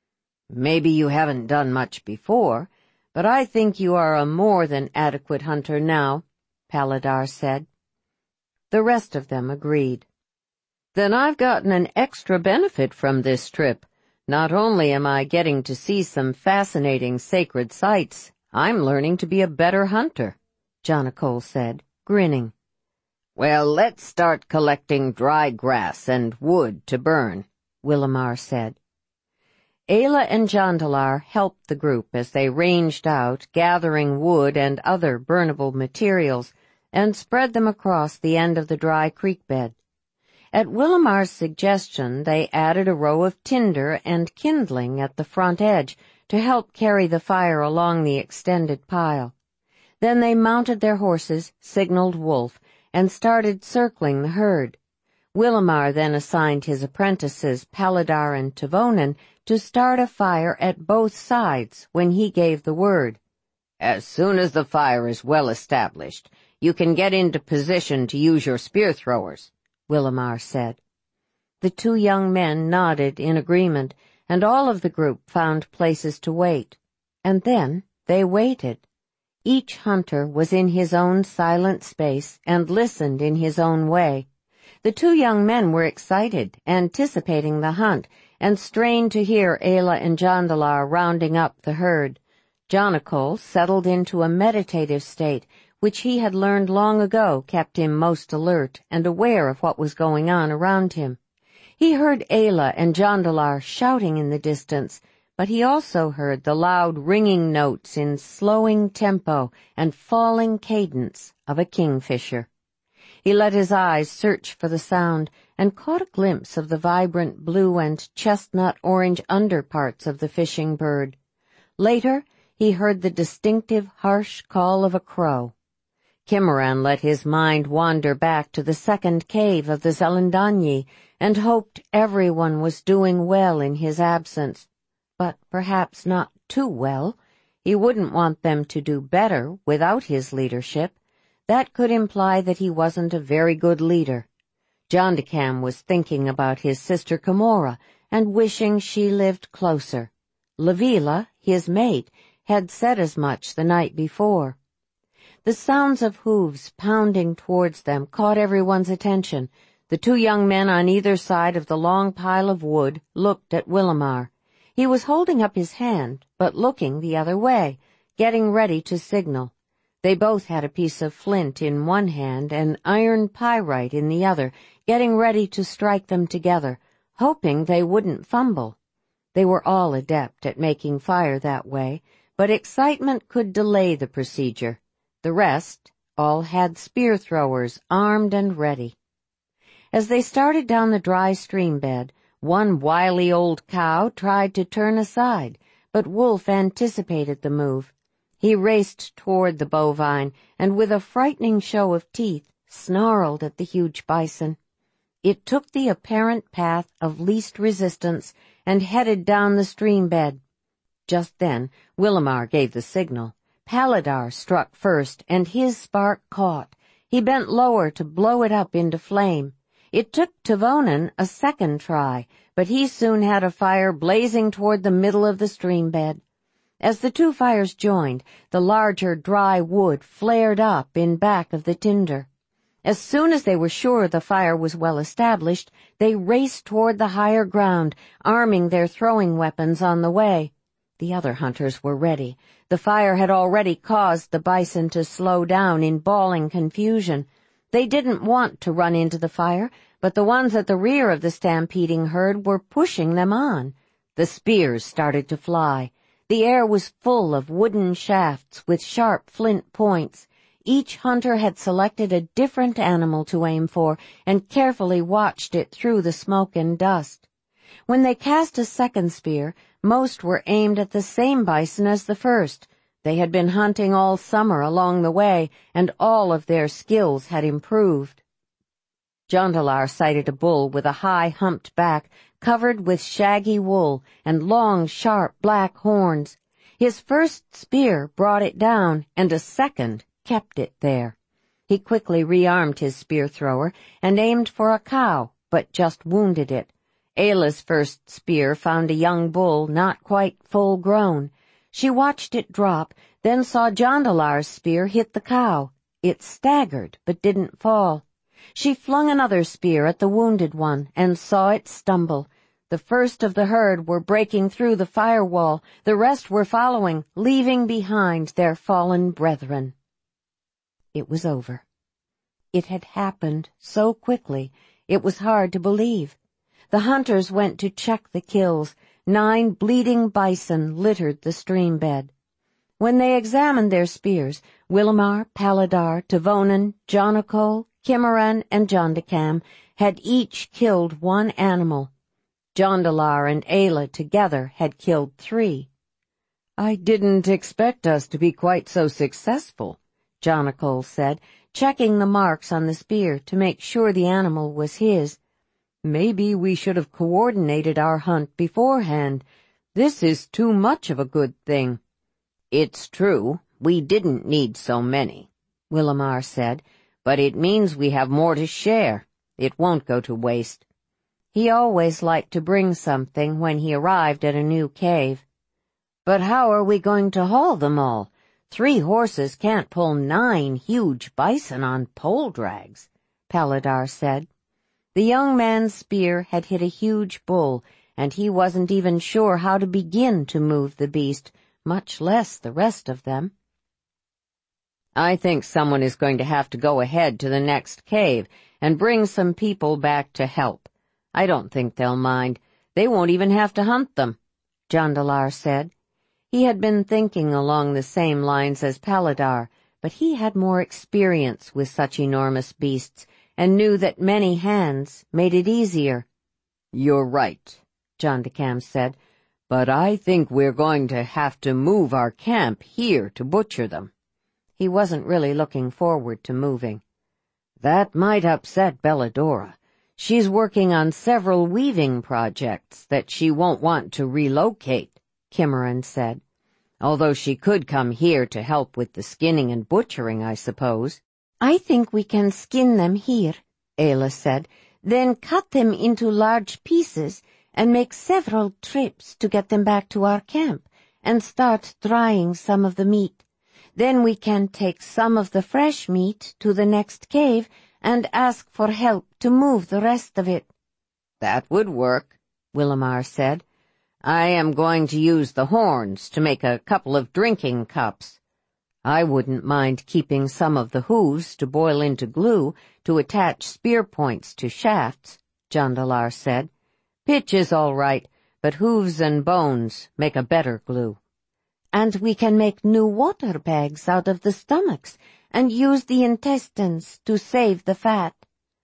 "Maybe you haven't done much before, but I think you are a more than adequate hunter now," Paladar said. The rest of them agreed. "Then I've gotten an extra benefit from this trip. Not only am I getting to see some fascinating sacred sights, I'm learning to be a better hunter," Jonacole said, grinning. "Well, let's start collecting dry grass and wood to burn," Willamar said. Ayla and Jandalar helped the group as they ranged out, gathering wood and other burnable materials, and spread them across the end of the dry creek bed. At Willamar's suggestion, they added a row of tinder and kindling at the front edge to help carry the fire along the extended pile. Then they mounted their horses, signaled Wolf, and started circling the herd. Willamar then assigned his apprentices, Paladar and Tavonen, to start a fire at both sides when he gave the word. "As soon as the fire is well established, you can get into position to use your spear throwers," Willamar said. The two young men nodded in agreement, and all of the group found places to wait. And then they waited. Each hunter was in his own silent space and listened in his own way. The two young men were excited, anticipating the hunt, and strained to hear Aila and Jondalar rounding up the herd. Jonacol settled into a meditative state, which he had learned long ago kept him most alert and aware of what was going on around him. He heard Aila and Jondalar shouting in the distance, but he also heard the loud ringing notes in slowing tempo and falling cadence of a kingfisher. He let his eyes search for the sound and caught a glimpse of the vibrant blue and chestnut-orange underparts of the fishing bird. Later, he heard the distinctive harsh call of a crow. Kimaran let his mind wander back to the second cave of the Zelendanyi and hoped everyone was doing well in his absence, but perhaps not too well. He wouldn't want them to do better without his leadership. That could imply that he wasn't a very good leader. Jondakam was thinking about his sister Kimora and wishing she lived closer. Lavila, his mate, had said as much the night before. The sounds of hooves pounding towards them caught everyone's attention. The two young men on either side of the long pile of wood looked at Willamar. He was holding up his hand, but looking the other way, getting ready to signal. They both had a piece of flint in one hand and iron pyrite in the other, getting ready to strike them together, hoping they wouldn't fumble. They were all adept at making fire that way, but excitement could delay the procedure. The rest all had spear throwers armed and ready. As they started down the dry stream bed, one wily old cow tried to turn aside, but Wolf anticipated the move. He raced toward the bovine and with a frightening show of teeth snarled at the huge bison. It took the apparent path of least resistance and headed down the stream bed. Just then, Willamar gave the signal. Paladar struck first, and his spark caught. He bent lower to blow it up into flame. It took Tavonen a second try, but he soon had a fire blazing toward the middle of the stream bed. As the two fires joined, the larger dry wood flared up in back of the tinder. As soon as they were sure the fire was well established, they raced toward the higher ground, arming their throwing weapons on the way. The other hunters were ready. The fire had already caused the bison to slow down in bawling confusion. They didn't want to run into the fire, but the ones at the rear of the stampeding herd were pushing them on. The spears started to fly. The air was full of wooden shafts with sharp flint points. Each hunter had selected a different animal to aim for and carefully watched it through the smoke and dust. When they cast a second spear, most were aimed at the same bison as the first. They had been hunting all summer along the way, and all of their skills had improved. Jondalar sighted a bull with a high humped back covered with shaggy wool and long, sharp black horns. His first spear brought it down, and a second kept it there. He quickly rearmed his spear thrower and aimed for a cow, but just wounded it. Aila's first spear found a young bull not quite full grown. She watched it drop, then saw Jondalar's spear hit the cow. It staggered, but didn't fall. She flung another spear at the wounded one and saw it stumble. The first of the herd were breaking through the firewall. The rest were following, leaving behind their fallen brethren. It was over. It had happened so quickly, it was hard to believe. The hunters went to check the kills. Nine bleeding bison littered the stream bed. When they examined their spears, Willamar, Paladar, Tavonen, Jonacol, Kimaran, and Jondakam had each killed one animal. Jondalar and Aila together had killed three. "I didn't expect us to be quite so successful," Jonacol said, checking the marks on the spear to make sure the animal was his. "Maybe we should have coordinated our hunt beforehand. This is too much of a good thing." "It's true, we didn't need so many," Willamar said, "but it means we have more to share. It won't go to waste." He always liked to bring something when he arrived at a new cave. "But how are we going to haul them all? Three horses can't pull nine huge bison on pole drags," Paladar said. The young man's spear had hit a huge bull, and he wasn't even sure how to begin to move the beast, much less the rest of them. "I think someone is going to have to go ahead to the next cave and bring some people back to help. I don't think they'll mind. They won't even have to hunt them," Jandalar said. He had been thinking along the same lines as Paladar, but he had more experience with such enormous beasts and knew that many hands made it easier. "You're right," Jondakam said, "but I think we're going to have to move our camp here to butcher them." He wasn't really looking forward to moving. "That might upset Belladora. She's working on several weaving projects that she won't want to relocate," Kimmeran said. "Although she could come here to help with the skinning and butchering, I suppose." "I think we can skin them here," Ayla said, "then cut them into large pieces and make several trips to get them back to our camp and start drying some of the meat. Then we can take some of the fresh meat to the next cave and ask for help to move the rest of it." "That would work," Willamar said. "I am going to use the horns to make a couple of drinking cups. I wouldn't mind keeping some of the hooves to boil into glue to attach spear points to shafts," Jandalar said. "Pitch is all right, but hooves and bones make a better glue." "And we can make new water bags out of the stomachs and use the intestines to save the fat."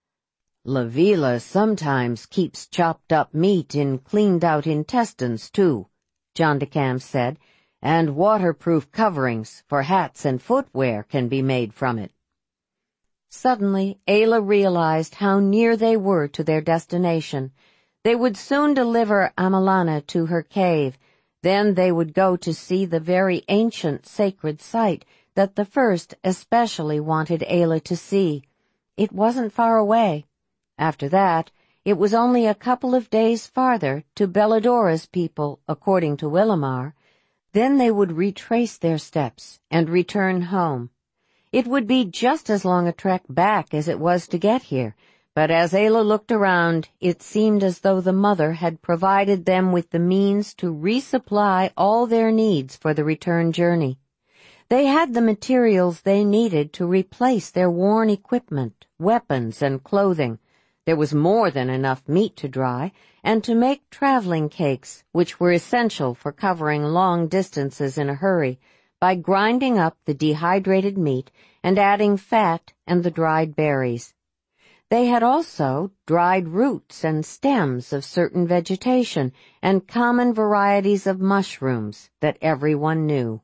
"Lavila sometimes keeps chopped up meat in cleaned-out intestines, too," Jondakam said, "and waterproof coverings for hats and footwear can be made from it." Suddenly, Ayla realized how near they were to their destination. They would soon deliver Amalana to her cave. Then they would go to see the very ancient sacred site that the first especially wanted Ayla to see. It wasn't far away. After that, it was only a couple of days farther to Belladora's people, according to Willamar. Then they would retrace their steps and return home. It would be just as long a trek back as it was to get here, but as Ayla looked around, it seemed as though the mother had provided them with the means to resupply all their needs for the return journey. They had the materials they needed to replace their worn equipment, weapons, and clothing. There was more than enough meat to dry, and to make traveling cakes, which were essential for covering long distances in a hurry, by grinding up the dehydrated meat and adding fat and the dried berries. They had also dried roots and stems of certain vegetation and common varieties of mushrooms that everyone knew.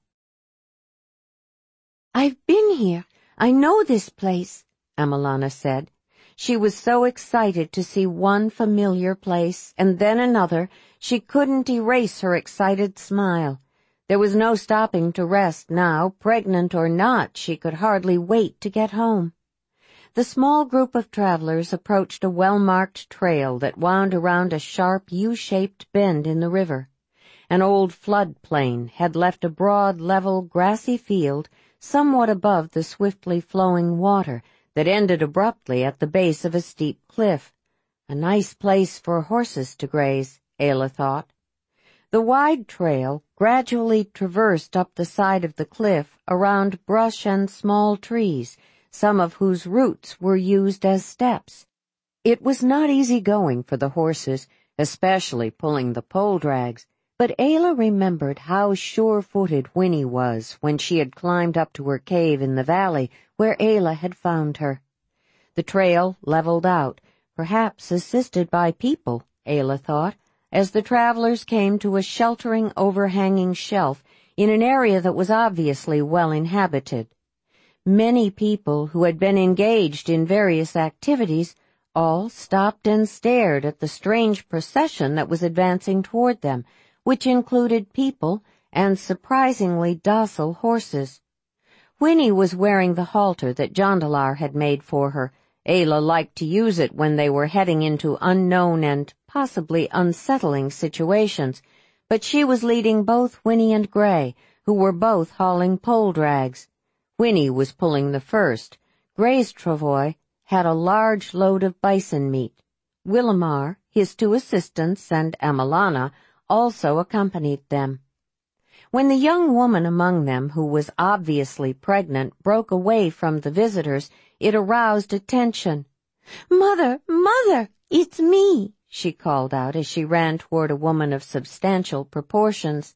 "I've been here. I know this place," Amalana said. She was so excited to see one familiar place and then another, she couldn't erase her excited smile. There was no stopping to rest now, pregnant or not, she could hardly wait to get home. The small group of travelers approached a well-marked trail that wound around a sharp U-shaped bend in the river. An old floodplain had left a broad, level, grassy field somewhat above the swiftly flowing water that ended abruptly at the base of a steep cliff. A nice place for horses to graze, Ayla thought. The wide trail gradually traversed up the side of the cliff around brush and small trees, some of whose roots were used as steps. It was not easy going for the horses, especially pulling the pole drags, but Ayla remembered how sure-footed Winnie was when she had climbed up to her cave in the valley where Ayla had found her. The trail leveled out, perhaps assisted by people, Ayla thought, as the travelers came to a sheltering, overhanging shelf in an area that was obviously well inhabited. Many people who had been engaged in various activities all stopped and stared at the strange procession that was advancing toward them, which included people and surprisingly docile horses. Winnie was wearing the halter that Jandalar had made for her, Ayla liked to use it when they were heading into unknown and possibly unsettling situations, but she was leading both Winnie and Gray, who were both hauling pole drags. Winnie was pulling the first. Gray's travois had a large load of bison meat. Willamar, his two assistants, and Amalana also accompanied them. When the young woman among them, who was obviously pregnant, broke away from the visitors, it aroused attention. "Mother, Mother, it's me," she called out as she ran toward a woman of substantial proportions.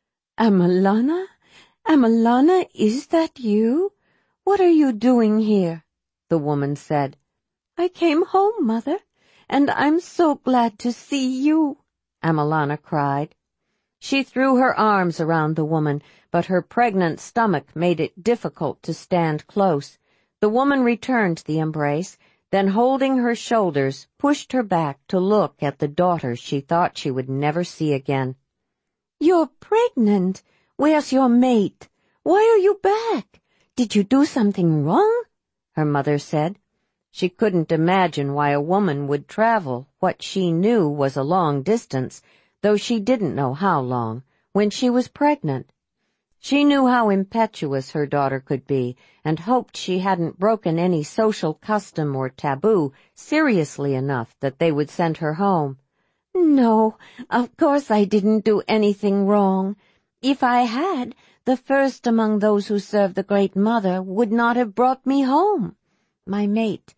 "Amalana? Amalana, is that you? What are you doing here?" the woman said. "I came home, Mother, and I'm so glad to see you," Amalana cried. She threw her arms around the woman, but her pregnant stomach made it difficult to stand close. The woman returned the embrace, then holding her shoulders, pushed her back to look at the daughter she thought she would never see again. "You're pregnant. Where's your mate? Why are you back? Did you do something wrong?" her mother said. She couldn't imagine why a woman would travel what she knew was a long distance, though she didn't know how long, when she was pregnant. She knew how impetuous her daughter could be, and hoped she hadn't broken any social custom or taboo seriously enough that they would send her home. "No, of course I didn't do anything wrong. If I had, the first among those who serve the Great Mother would not have brought me home. My mate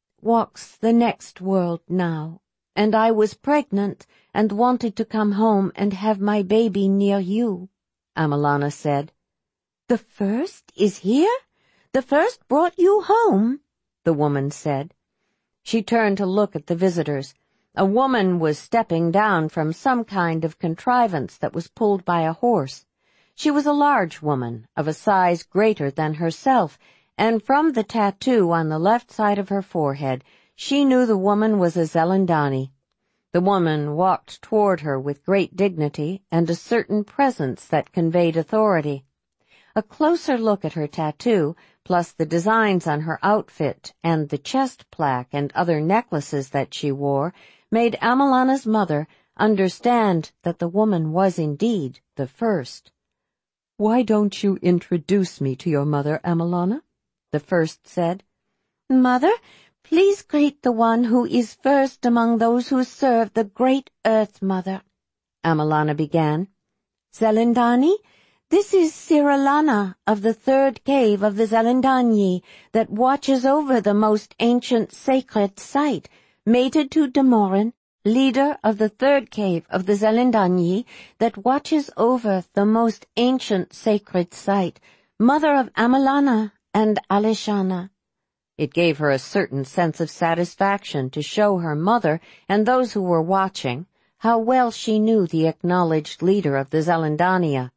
walks the next world now, and I was pregnant and wanted to come home and have my baby near you," Amalana said. "The first is here? The first brought you home?" the woman said. She turned to look at the visitors. A woman was stepping down from some kind of contrivance that was pulled by a horse. She was a large woman, of a size greater than herself, and from the tattoo on the left side of her forehead, she knew the woman was a Zelindani. The woman walked toward her with great dignity and a certain presence that conveyed authority. A closer look at her tattoo, plus the designs on her outfit and the chest plaque and other necklaces that she wore, made Amalana's mother understand that the woman was indeed the first. "Why don't you introduce me to your mother, Amalana?" the first said. "Mother, please greet the one who is first among those who serve the Great Earth Mother," Amalana began. "Zelindani, this is Siralana of the third cave of the Zelindanyi that watches over the most ancient sacred site, mated to Demorin, leader of the third cave of the Zelindanyi that watches over the most ancient sacred site, mother of Amalana and Alishana." It gave her a certain sense of satisfaction to show her mother and those who were watching how well she knew the acknowledged leader of the Zelindania.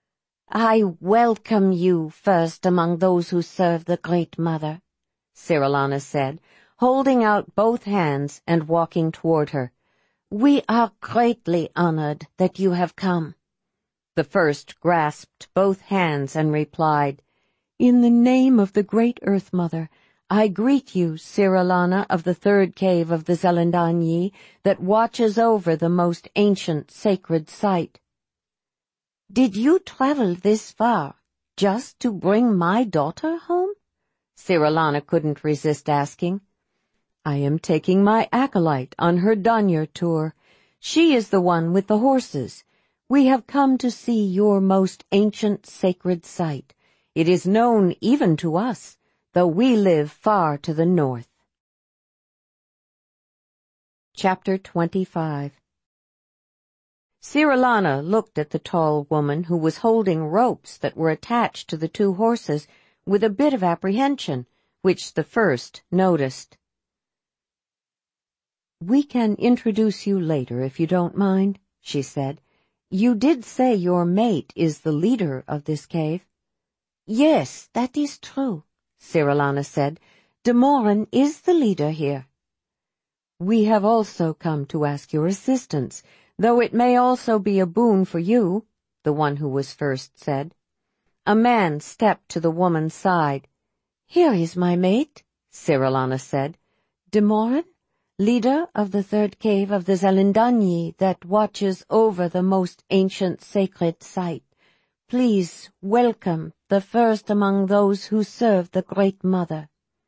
"I welcome you first among those who serve the Great Mother," Siralana said, holding out both hands and walking toward her. "We are greatly honored that you have come." The first grasped both hands and replied, "In the name of the Great Earth Mother, I greet you, Siralana of the third cave of the Zelindanyi that watches over the most ancient sacred site." "Did you travel this far just to bring my daughter home?" Siralana couldn't resist asking. "I am taking my acolyte on her Danyar tour. She is the one with the horses. We have come to see your most ancient sacred site. It is known even to us, though we live far to the north." Chapter twenty-five. Siralana looked at the tall woman who was holding ropes that were attached to the two horses with a bit of apprehension, which the first noticed. "We can introduce you later if you don't mind," she said. "You did say your mate is the leader of this cave." "Yes, that is true," Siralana said. "Demorin is the leader here." "We have also come to ask your assistance, though it may also be a boon for you," the one who was first said. A man stepped to the woman's side. "Here is my mate," Siralana said. Demorin, leader of the third cave of the Zelindani that watches over the most ancient sacred site, please welcome the first among those who serve the Great Mother.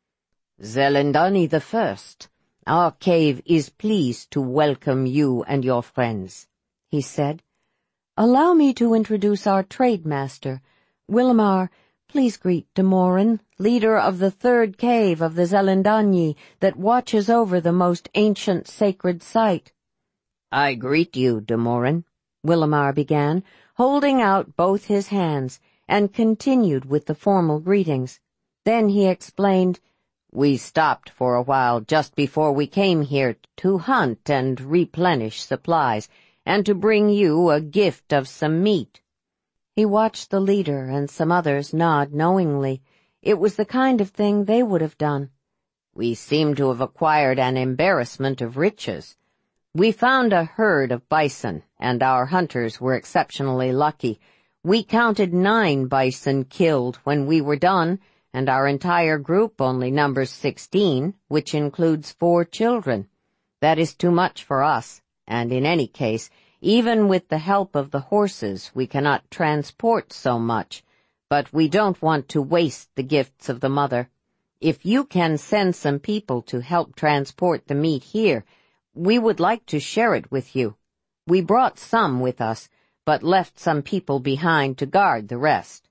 Zelindani the First, our cave is pleased to welcome you and your friends, he said. Allow me to introduce our trade master. Willamar, please greet Demorin, leader of the third cave of the Zelindani that watches over the most ancient sacred site. I greet you, Demorin, Willamar began, holding out both his hands, and continued with the formal greetings. Then he explained, We stopped for a while just before we came here to hunt and replenish supplies, and to bring you a gift of some meat. He watched the leader and some others nod knowingly. It was the kind of thing they would have done. We seem to have acquired an embarrassment of riches. We found a herd of bison, and our hunters were exceptionally lucky. We counted nine bison killed when we were done, and our entire group only numbers sixteen, which includes four children. That is too much for us, and in any case, even with the help of the horses, we cannot transport so much, but we don't want to waste the gifts of the mother. If you can send some people to help transport the meat here, we would like to share it with you. We brought some with us, but left some people behind to guard the rest.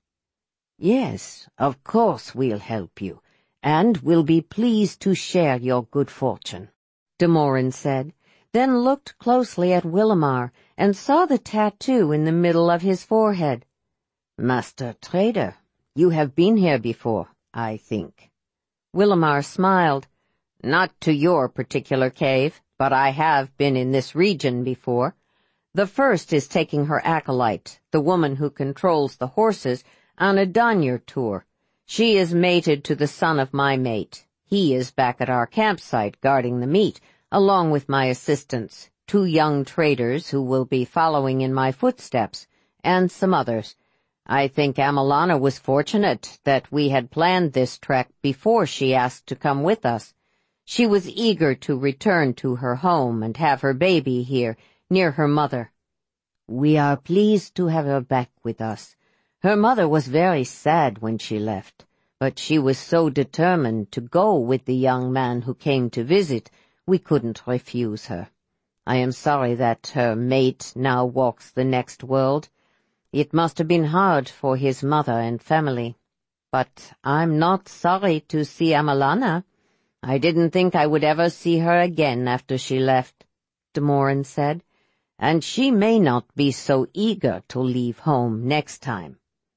Yes, of course we'll help you, and we'll be pleased to share your good fortune, Demorin said, then looked closely at Willamar and saw the tattoo in the middle of his forehead. Master Trader, you have been here before, I think. Willamar smiled. Not to your particular cave, but I have been in this region before. The first is taking her acolyte, the woman who controls the horses, on a Danyer tour. She is mated to the son of my mate. He is back at our campsite guarding the meat, along with my assistants, two young traders who will be following in my footsteps, and some others. I think Amalana was fortunate that we had planned this trek before she asked to come with us. She was eager to return to her home and have her baby here, near her mother. We are pleased to have her back with us. Her mother was very sad when she left, but she was so determined to go with the young man who came to visit, we couldn't refuse her. I am sorry that her mate now walks the next world. It must have been hard for his mother and family. But I'm not sorry to see Amalana. I didn't think I would ever see her again after she left, Demorin said, and she may not be so eager to leave home next time.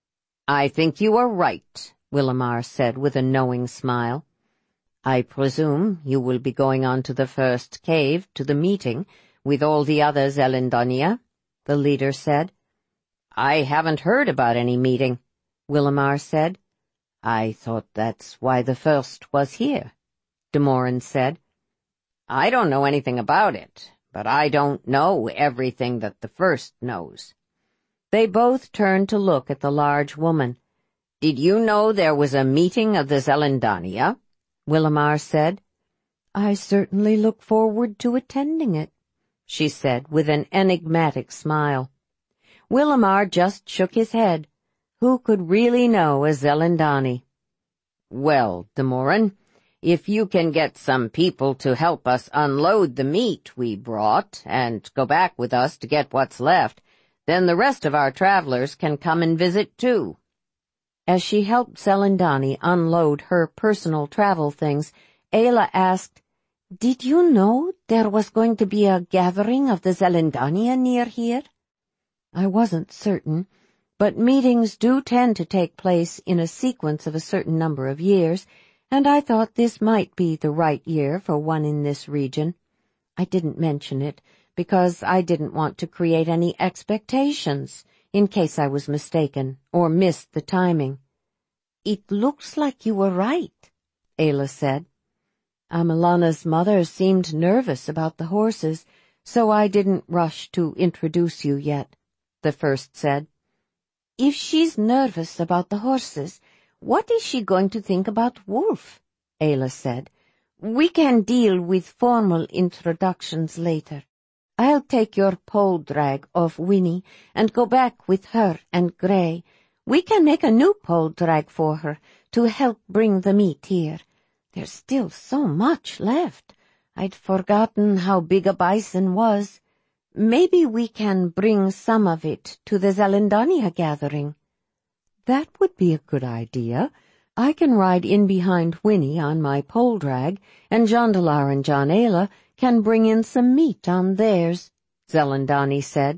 I think you are right, Willamar said with a knowing smile. I presume you will be going on to the first cave, to the meeting, with all the other Zelindania, the leader said. I haven't heard about any meeting, Willamar said. I thought that's why the first was here, Demorin said. I don't know anything about it, but I don't know everything that the first knows. They both turned to look at the large woman. Did you know there was a meeting of the Zelindania? Willamar said. I certainly look forward to attending it, she said with an enigmatic smile. Willamar just shook his head. Who could really know a Zelindani? Well, Demorin, if you can get some people to help us unload the meat we brought and go back with us to get what's left, then the rest of our travelers can come and visit too. As she helped Zelindani unload her personal travel things, Ayla asked, Did you know there was going to be a gathering of the Zelindania near here? I wasn't certain, but meetings do tend to take place in a sequence of a certain number of years, and I thought this might be the right year for one in this region. I didn't mention it, because I didn't want to create any expectations, in case I was mistaken or missed the timing. It looks like you were right, Ayla said. Amalana's mother seemed nervous about the horses, so I didn't rush to introduce you yet, the first said. If she's nervous about the horses, what is she going to think about Wolf? Ayla said. We can deal with formal introductions later. I'll take your pole drag off Winnie and go back with her and Gray. We can make a new pole drag for her to help bring the meat here. There's still so much left. I'd forgotten how big a bison was. Maybe we can bring some of it to the Zelendonia gathering. That would be a good idea. I can ride in behind Winnie on my pole drag, and Jondalar and John Ayla can bring in some meat on theirs, Zelendani said.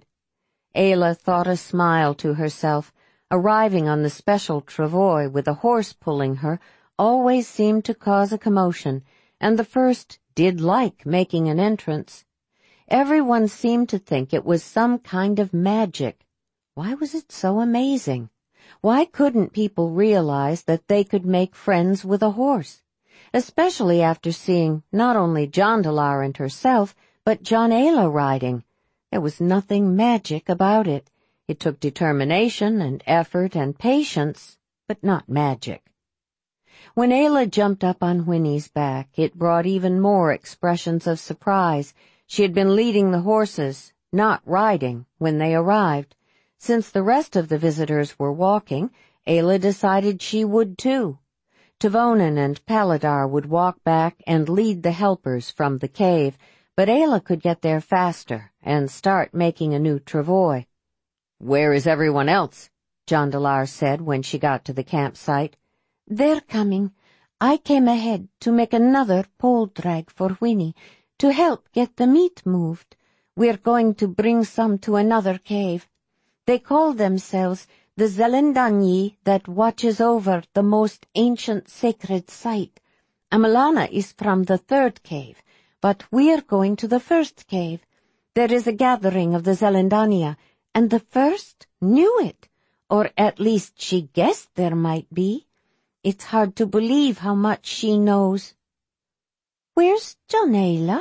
Ayla thought a smile to herself. Arriving on the special travois with a horse pulling her always seemed to cause a commotion, and the first did like making an entrance. Everyone seemed to think it was some kind of magic. Why was it so amazing? Why couldn't people realize that they could make friends with a horse? Especially after seeing not only Jondalar and herself, but John Ayla riding. There was nothing magic about it. It took determination and effort and patience, but not magic. When Ayla jumped up on Winnie's back, it brought even more expressions of surprise. She had been leading the horses, not riding, when they arrived. Since the rest of the visitors were walking, Ayla decided she would too. Tavonen and Paladar would walk back and lead the helpers from the cave, but Ayla could get there faster and start making a new travois. "Where is everyone else?" Jondalar said when she got to the campsite. "They're coming. I came ahead to make another pole drag for Winnie, to help get the meat moved. We're going to bring some to another cave. They call themselves the Zelendanyi that watches over the most ancient sacred site. Amalana is from the third cave, but we're going to the first cave. There is a gathering of the Zelendania, and the first knew it, or at least she guessed there might be. It's hard to believe how much she knows." "Where's John Ayla?"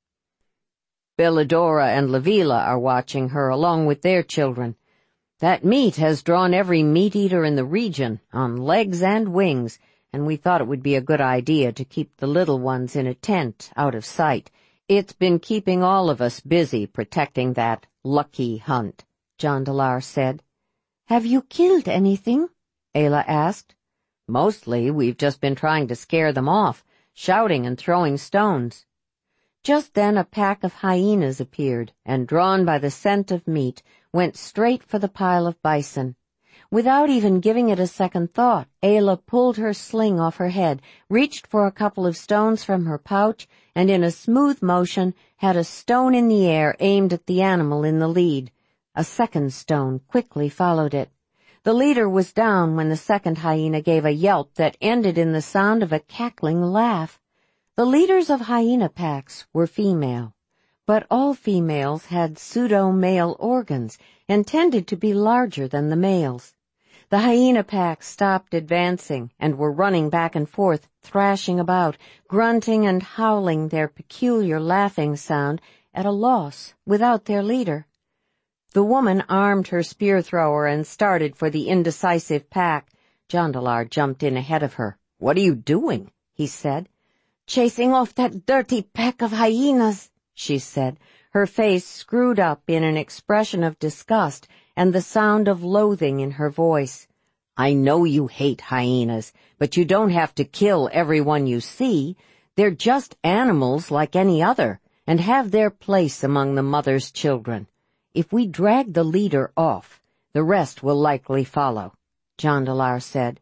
"Belladora and Lavila are watching her along with their children. That meat has drawn every meat-eater in the region, on legs and wings, and we thought it would be a good idea to keep the little ones in a tent out of sight. It's been keeping all of us busy protecting that lucky hunt," Jondalar said. "Have you killed anything?" Ayla asked. "Mostly we've just been trying to scare them off, shouting and throwing stones." Just then a pack of hyenas appeared, and drawn by the scent of meat, went straight for the pile of bison. Without even giving it a second thought, Ayla pulled her sling off her head, reached for a couple of stones from her pouch, and in a smooth motion had a stone in the air aimed at the animal in the lead. A second stone quickly followed it. The leader was down when the second hyena gave a yelp that ended in the sound of a cackling laugh. The leaders of hyena packs were female, but all females had pseudo-male organs and tended to be larger than the males. The hyena pack stopped advancing and were running back and forth, thrashing about, grunting and howling their peculiar laughing sound, at a loss without their leader. The woman armed her spear-thrower and started for the indecisive pack. Jondalar jumped in ahead of her. "What are you doing?" he said. "Chasing off that dirty pack of hyenas," she said, her face screwed up in an expression of disgust and the sound of loathing in her voice. "I know you hate hyenas, but you don't have to kill everyone you see. They're just animals like any other, and have their place among the mother's children. If we drag the leader off, the rest will likely follow," Jondalar said.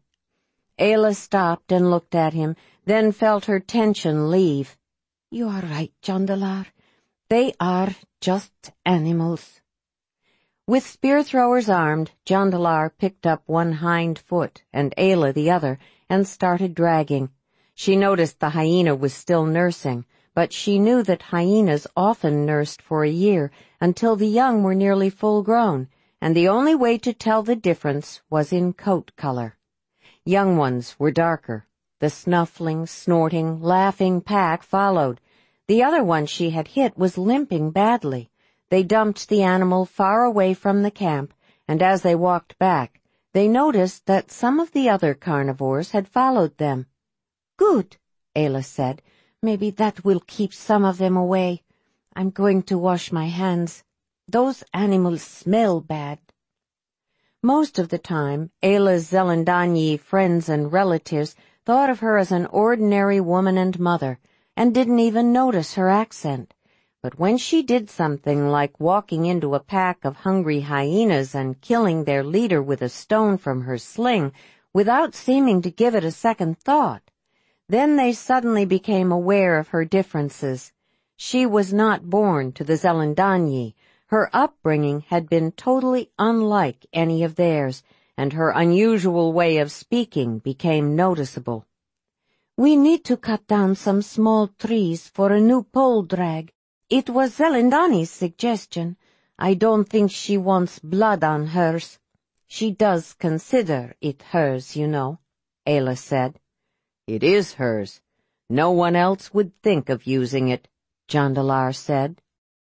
Ayla stopped and looked at him, then felt her tension leave. "You are right, Jondalar. They are just animals." With spear-throwers armed, Jondalar picked up one hind foot and Ayla the other and started dragging. She noticed the hyena was still nursing, but she knew that hyenas often nursed for a year until the young were nearly full-grown, and the only way to tell the difference was in coat color. Young ones were darker. The snuffling, snorting, laughing pack followed. The other one she had hit was limping badly. They dumped the animal far away from the camp, and as they walked back, they noticed that some of the other carnivores had followed them. "Good," Ayla said, Maybe that will keep some of them away. I'm going to wash my hands. Those animals smell bad. Most of the time, Ayla's Zelendanyi friends and relatives thought of her as an ordinary woman and mother, and didn't even notice her accent. But when she did something like walking into a pack of hungry hyenas and killing their leader with a stone from her sling without seeming to give it a second thought, then they suddenly became aware of her differences. She was not born to the Zelendanyi. Her upbringing had been totally unlike any of theirs, and her unusual way of speaking became noticeable. "We need to cut down some small trees for a new pole drag. It was Zelendanyi's suggestion. I don't think she wants blood on hers. She does consider it hers, you know," Ayla said. "It is hers. No one else would think of using it," Jandalar said.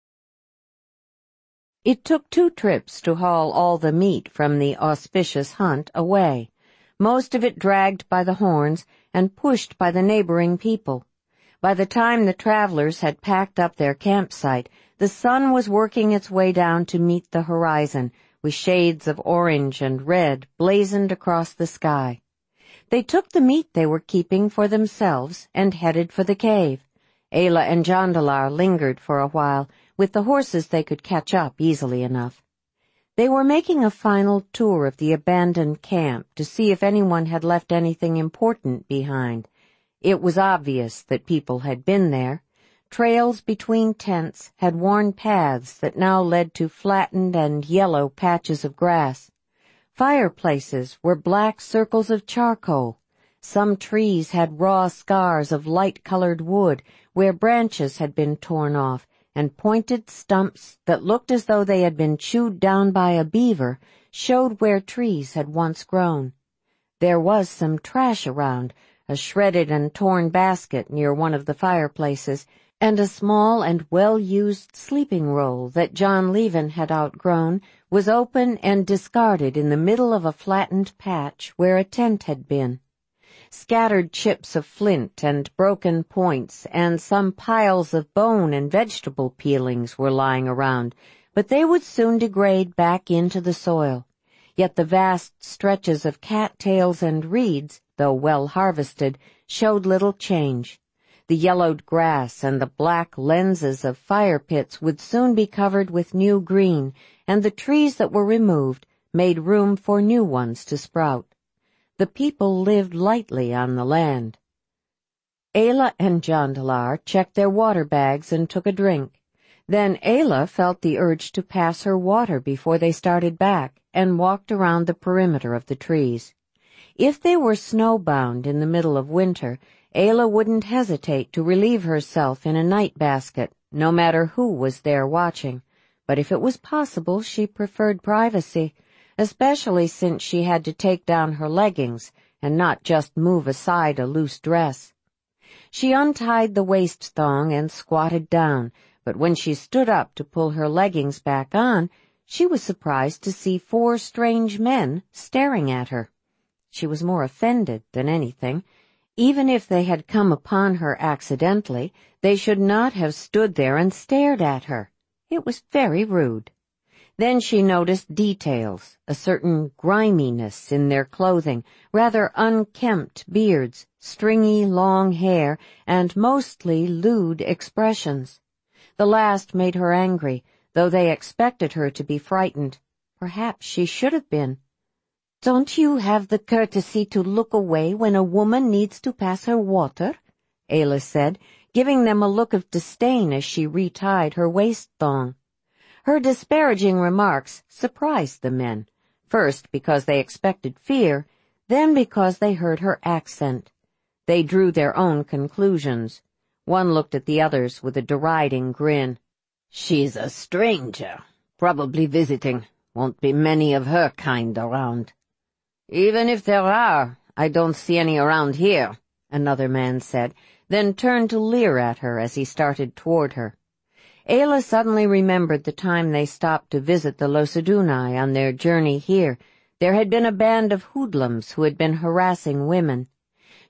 It took two trips to haul all the meat from the auspicious hunt away, most of it dragged by the horns and pushed by the neighboring people. By the time the travelers had packed up their campsite, the sun was working its way down to meet the horizon, with shades of orange and red blazoned across the sky. They took the meat they were keeping for themselves and headed for the cave. Ayla and Jandalar lingered for a while. With the horses they could catch up easily enough. They were making a final tour of the abandoned camp to see if anyone had left anything important behind. It was obvious that people had been there. Trails between tents had worn paths that now led to flattened and yellow patches of grass. Fireplaces were black circles of charcoal. Some trees had raw scars of light-colored wood where branches had been torn off, and pointed stumps that looked as though they had been chewed down by a beaver showed where trees had once grown. There was some trash around, a shredded and torn basket near one of the fireplaces, and a small and well-used sleeping roll that John Levin had outgrown was open and discarded in the middle of a flattened patch where a tent had been. Scattered chips of flint and broken points and some piles of bone and vegetable peelings were lying around, but they would soon degrade back into the soil. Yet the vast stretches of cattails and reeds, though well harvested, showed little change. The yellowed grass and the black lenses of fire pits would soon be covered with new green, and the trees that were removed made room for new ones to sprout. The people lived lightly on the land. Ayla and Jandalar checked their water bags and took a drink. Then Ayla felt the urge to pass her water before they started back and walked around the perimeter of the trees. If they were snowbound in the middle of winter, Ayla wouldn't hesitate to relieve herself in a night basket, no matter who was there watching. But if it was possible, she preferred privacy, especially since she had to take down her leggings and not just move aside a loose dress. She untied the waist thong and squatted down, but when she stood up to pull her leggings back on, she was surprised to see four strange men staring at her. She was more offended than anything. Even if they had come upon her accidentally, they should not have stood there and stared at her. It was very rude. Then she noticed details, a certain griminess in their clothing, rather unkempt beards, stringy long hair, and mostly lewd expressions. The last made her angry, though they expected her to be frightened. Perhaps she should have been. "Don't you have the courtesy to look away when a woman needs to pass her water?" Ayla said, giving them a look of disdain as she retied her waist thong. Her disparaging remarks surprised the men, first because they expected fear, then because they heard her accent. They drew their own conclusions. One looked at the others with a deriding grin. "She's a stranger, probably visiting. Won't be many of her kind around." "Even if there are, I don't see any around here," another man said, then turned to leer at her as he started toward her. Ayla suddenly remembered the time they stopped to visit the Losedunai on their journey here. There had been a band of hoodlums who had been harassing women.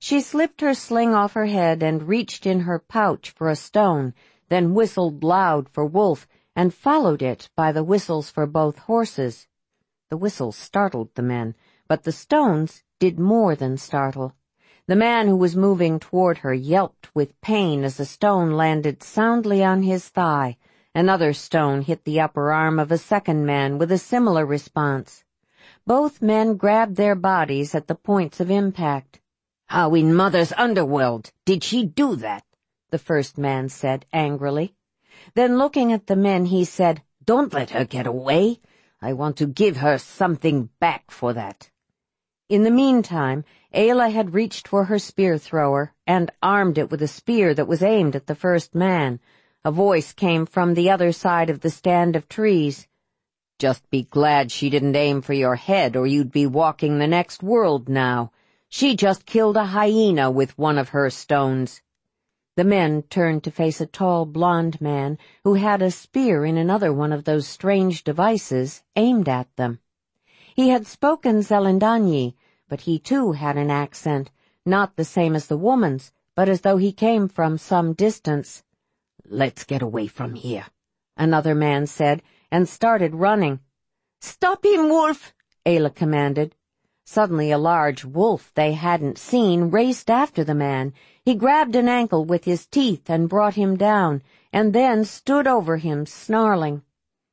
She slipped her sling off her head and reached in her pouch for a stone, then whistled loud for Wolf and followed it by the whistles for both horses. The whistles startled the men, but the stones did more than startle. The man who was moving toward her yelped with pain as a stone landed soundly on his thigh. Another stone hit the upper arm of a second man with a similar response. Both men grabbed their bodies at the points of impact. "How in mother's underworld did she do that?" the first man said angrily. Then looking at the men he said, "Don't let her get away. I want to give her something back for that." In the meantime, Ayla had reached for her spear-thrower and armed it with a spear that was aimed at the first man. A voice came from the other side of the stand of trees. "Just be glad she didn't aim for your head, or you'd be walking the next world now. She just killed a hyena with one of her stones." The men turned to face a tall blond man who had a spear in another one of those strange devices aimed at them. He had spoken Zelendanyi, but he too had an accent, not the same as the woman's, but as though he came from some distance. "Let's get away from here," another man said, and started running. "Stop him, Wolf!" Ayla commanded. Suddenly a large wolf they hadn't seen raced after the man. He grabbed an ankle with his teeth and brought him down, and then stood over him, snarling.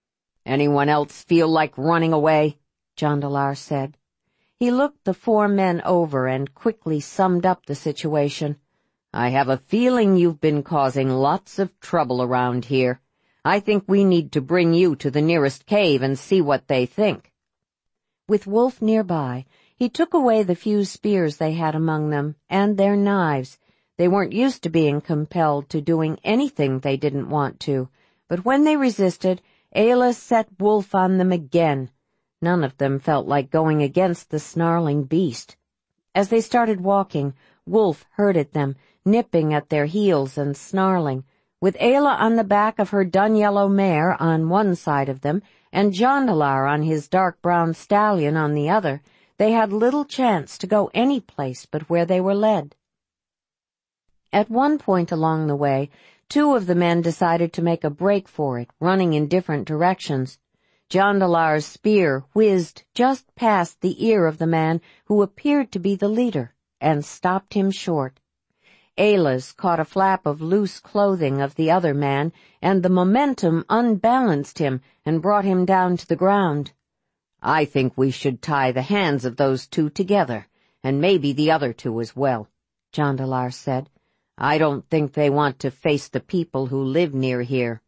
"Anyone else feel like running away?" Jandalar said. He looked the four men over and quickly summed up the situation. "I have a feeling you've been causing lots of trouble around here. I think we need to bring you to the nearest cave and see what they think." With Wolf nearby, he took away the few spears they had among them and their knives. They weren't used to being compelled to doing anything they didn't want to, but when they resisted, Ayla set Wolf on them again. None of them felt like going against the snarling beast. As they started walking, Wolf herded them, nipping at their heels and snarling. With Ayla on the back of her dun-yellow mare on one side of them, and Jandalar on his dark brown stallion on the other, they had little chance to go any place but where they were led. At one point along the way, two of the men decided to make a break for it, running in different directions. Jandalar's spear whizzed just past the ear of the man who appeared to be the leader, and stopped him short. Ayla's caught a flap of loose clothing of the other man, and the momentum unbalanced him and brought him down to the ground. "I think we should tie the hands of those two together, and maybe the other two as well," Jandalar said. "I don't think they want to face the people who live near here."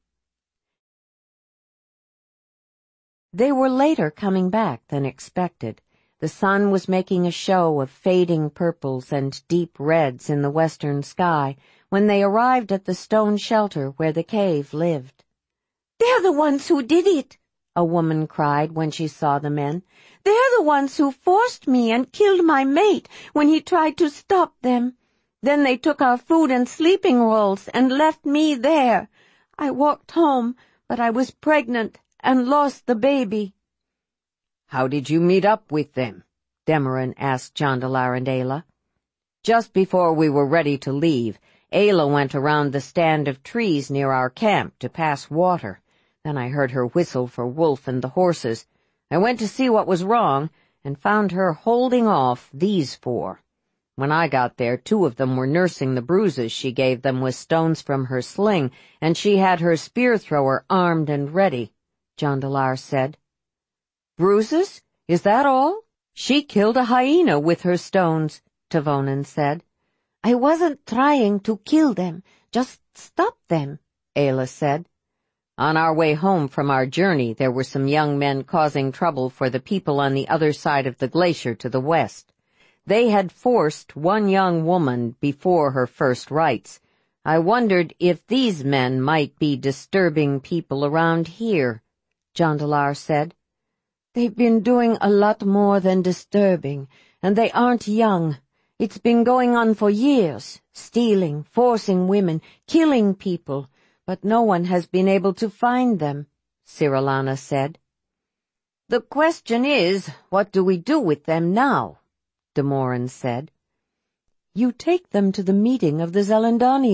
They were later coming back than expected. The sun was making a show of fading purples and deep reds in the western sky when they arrived at the stone shelter where the cave lived. "They're the ones who did it," a woman cried when she saw the men. "They're the ones who forced me and killed my mate when he tried to stop them. Then they took our food and sleeping rolls and left me there. I walked home, but I was pregnant and lost the baby." "How did you meet up with them?" Demarin asked Jandalar and Ayla. "Just before we were ready to leave, Ayla went around the stand of trees near our camp to pass water. Then I heard her whistle for Wolf and the horses. I went to see what was wrong, and found her holding off these four. When I got there, two of them were nursing the bruises she gave them with stones from her sling, and she had her spear-thrower armed and ready," Jandalar said. "Bruises? Is that all? She killed a hyena with her stones," Tavonen said. "I wasn't trying to kill them, just stop them," Ayla said. "On our way home from our journey, there were some young men causing trouble for the people on the other side of the glacier to the west. They had forced one young woman before her first rites. I wondered if these men might be disturbing people around here," Jandalar said. "They've been doing a lot more than disturbing, and they aren't young. It's been going on for years, stealing, forcing women, killing people, but no one has been able to find them," Cirillana said. "The question is, what do we do with them now?" Demorin said. You take them to the meeting of the Zelandani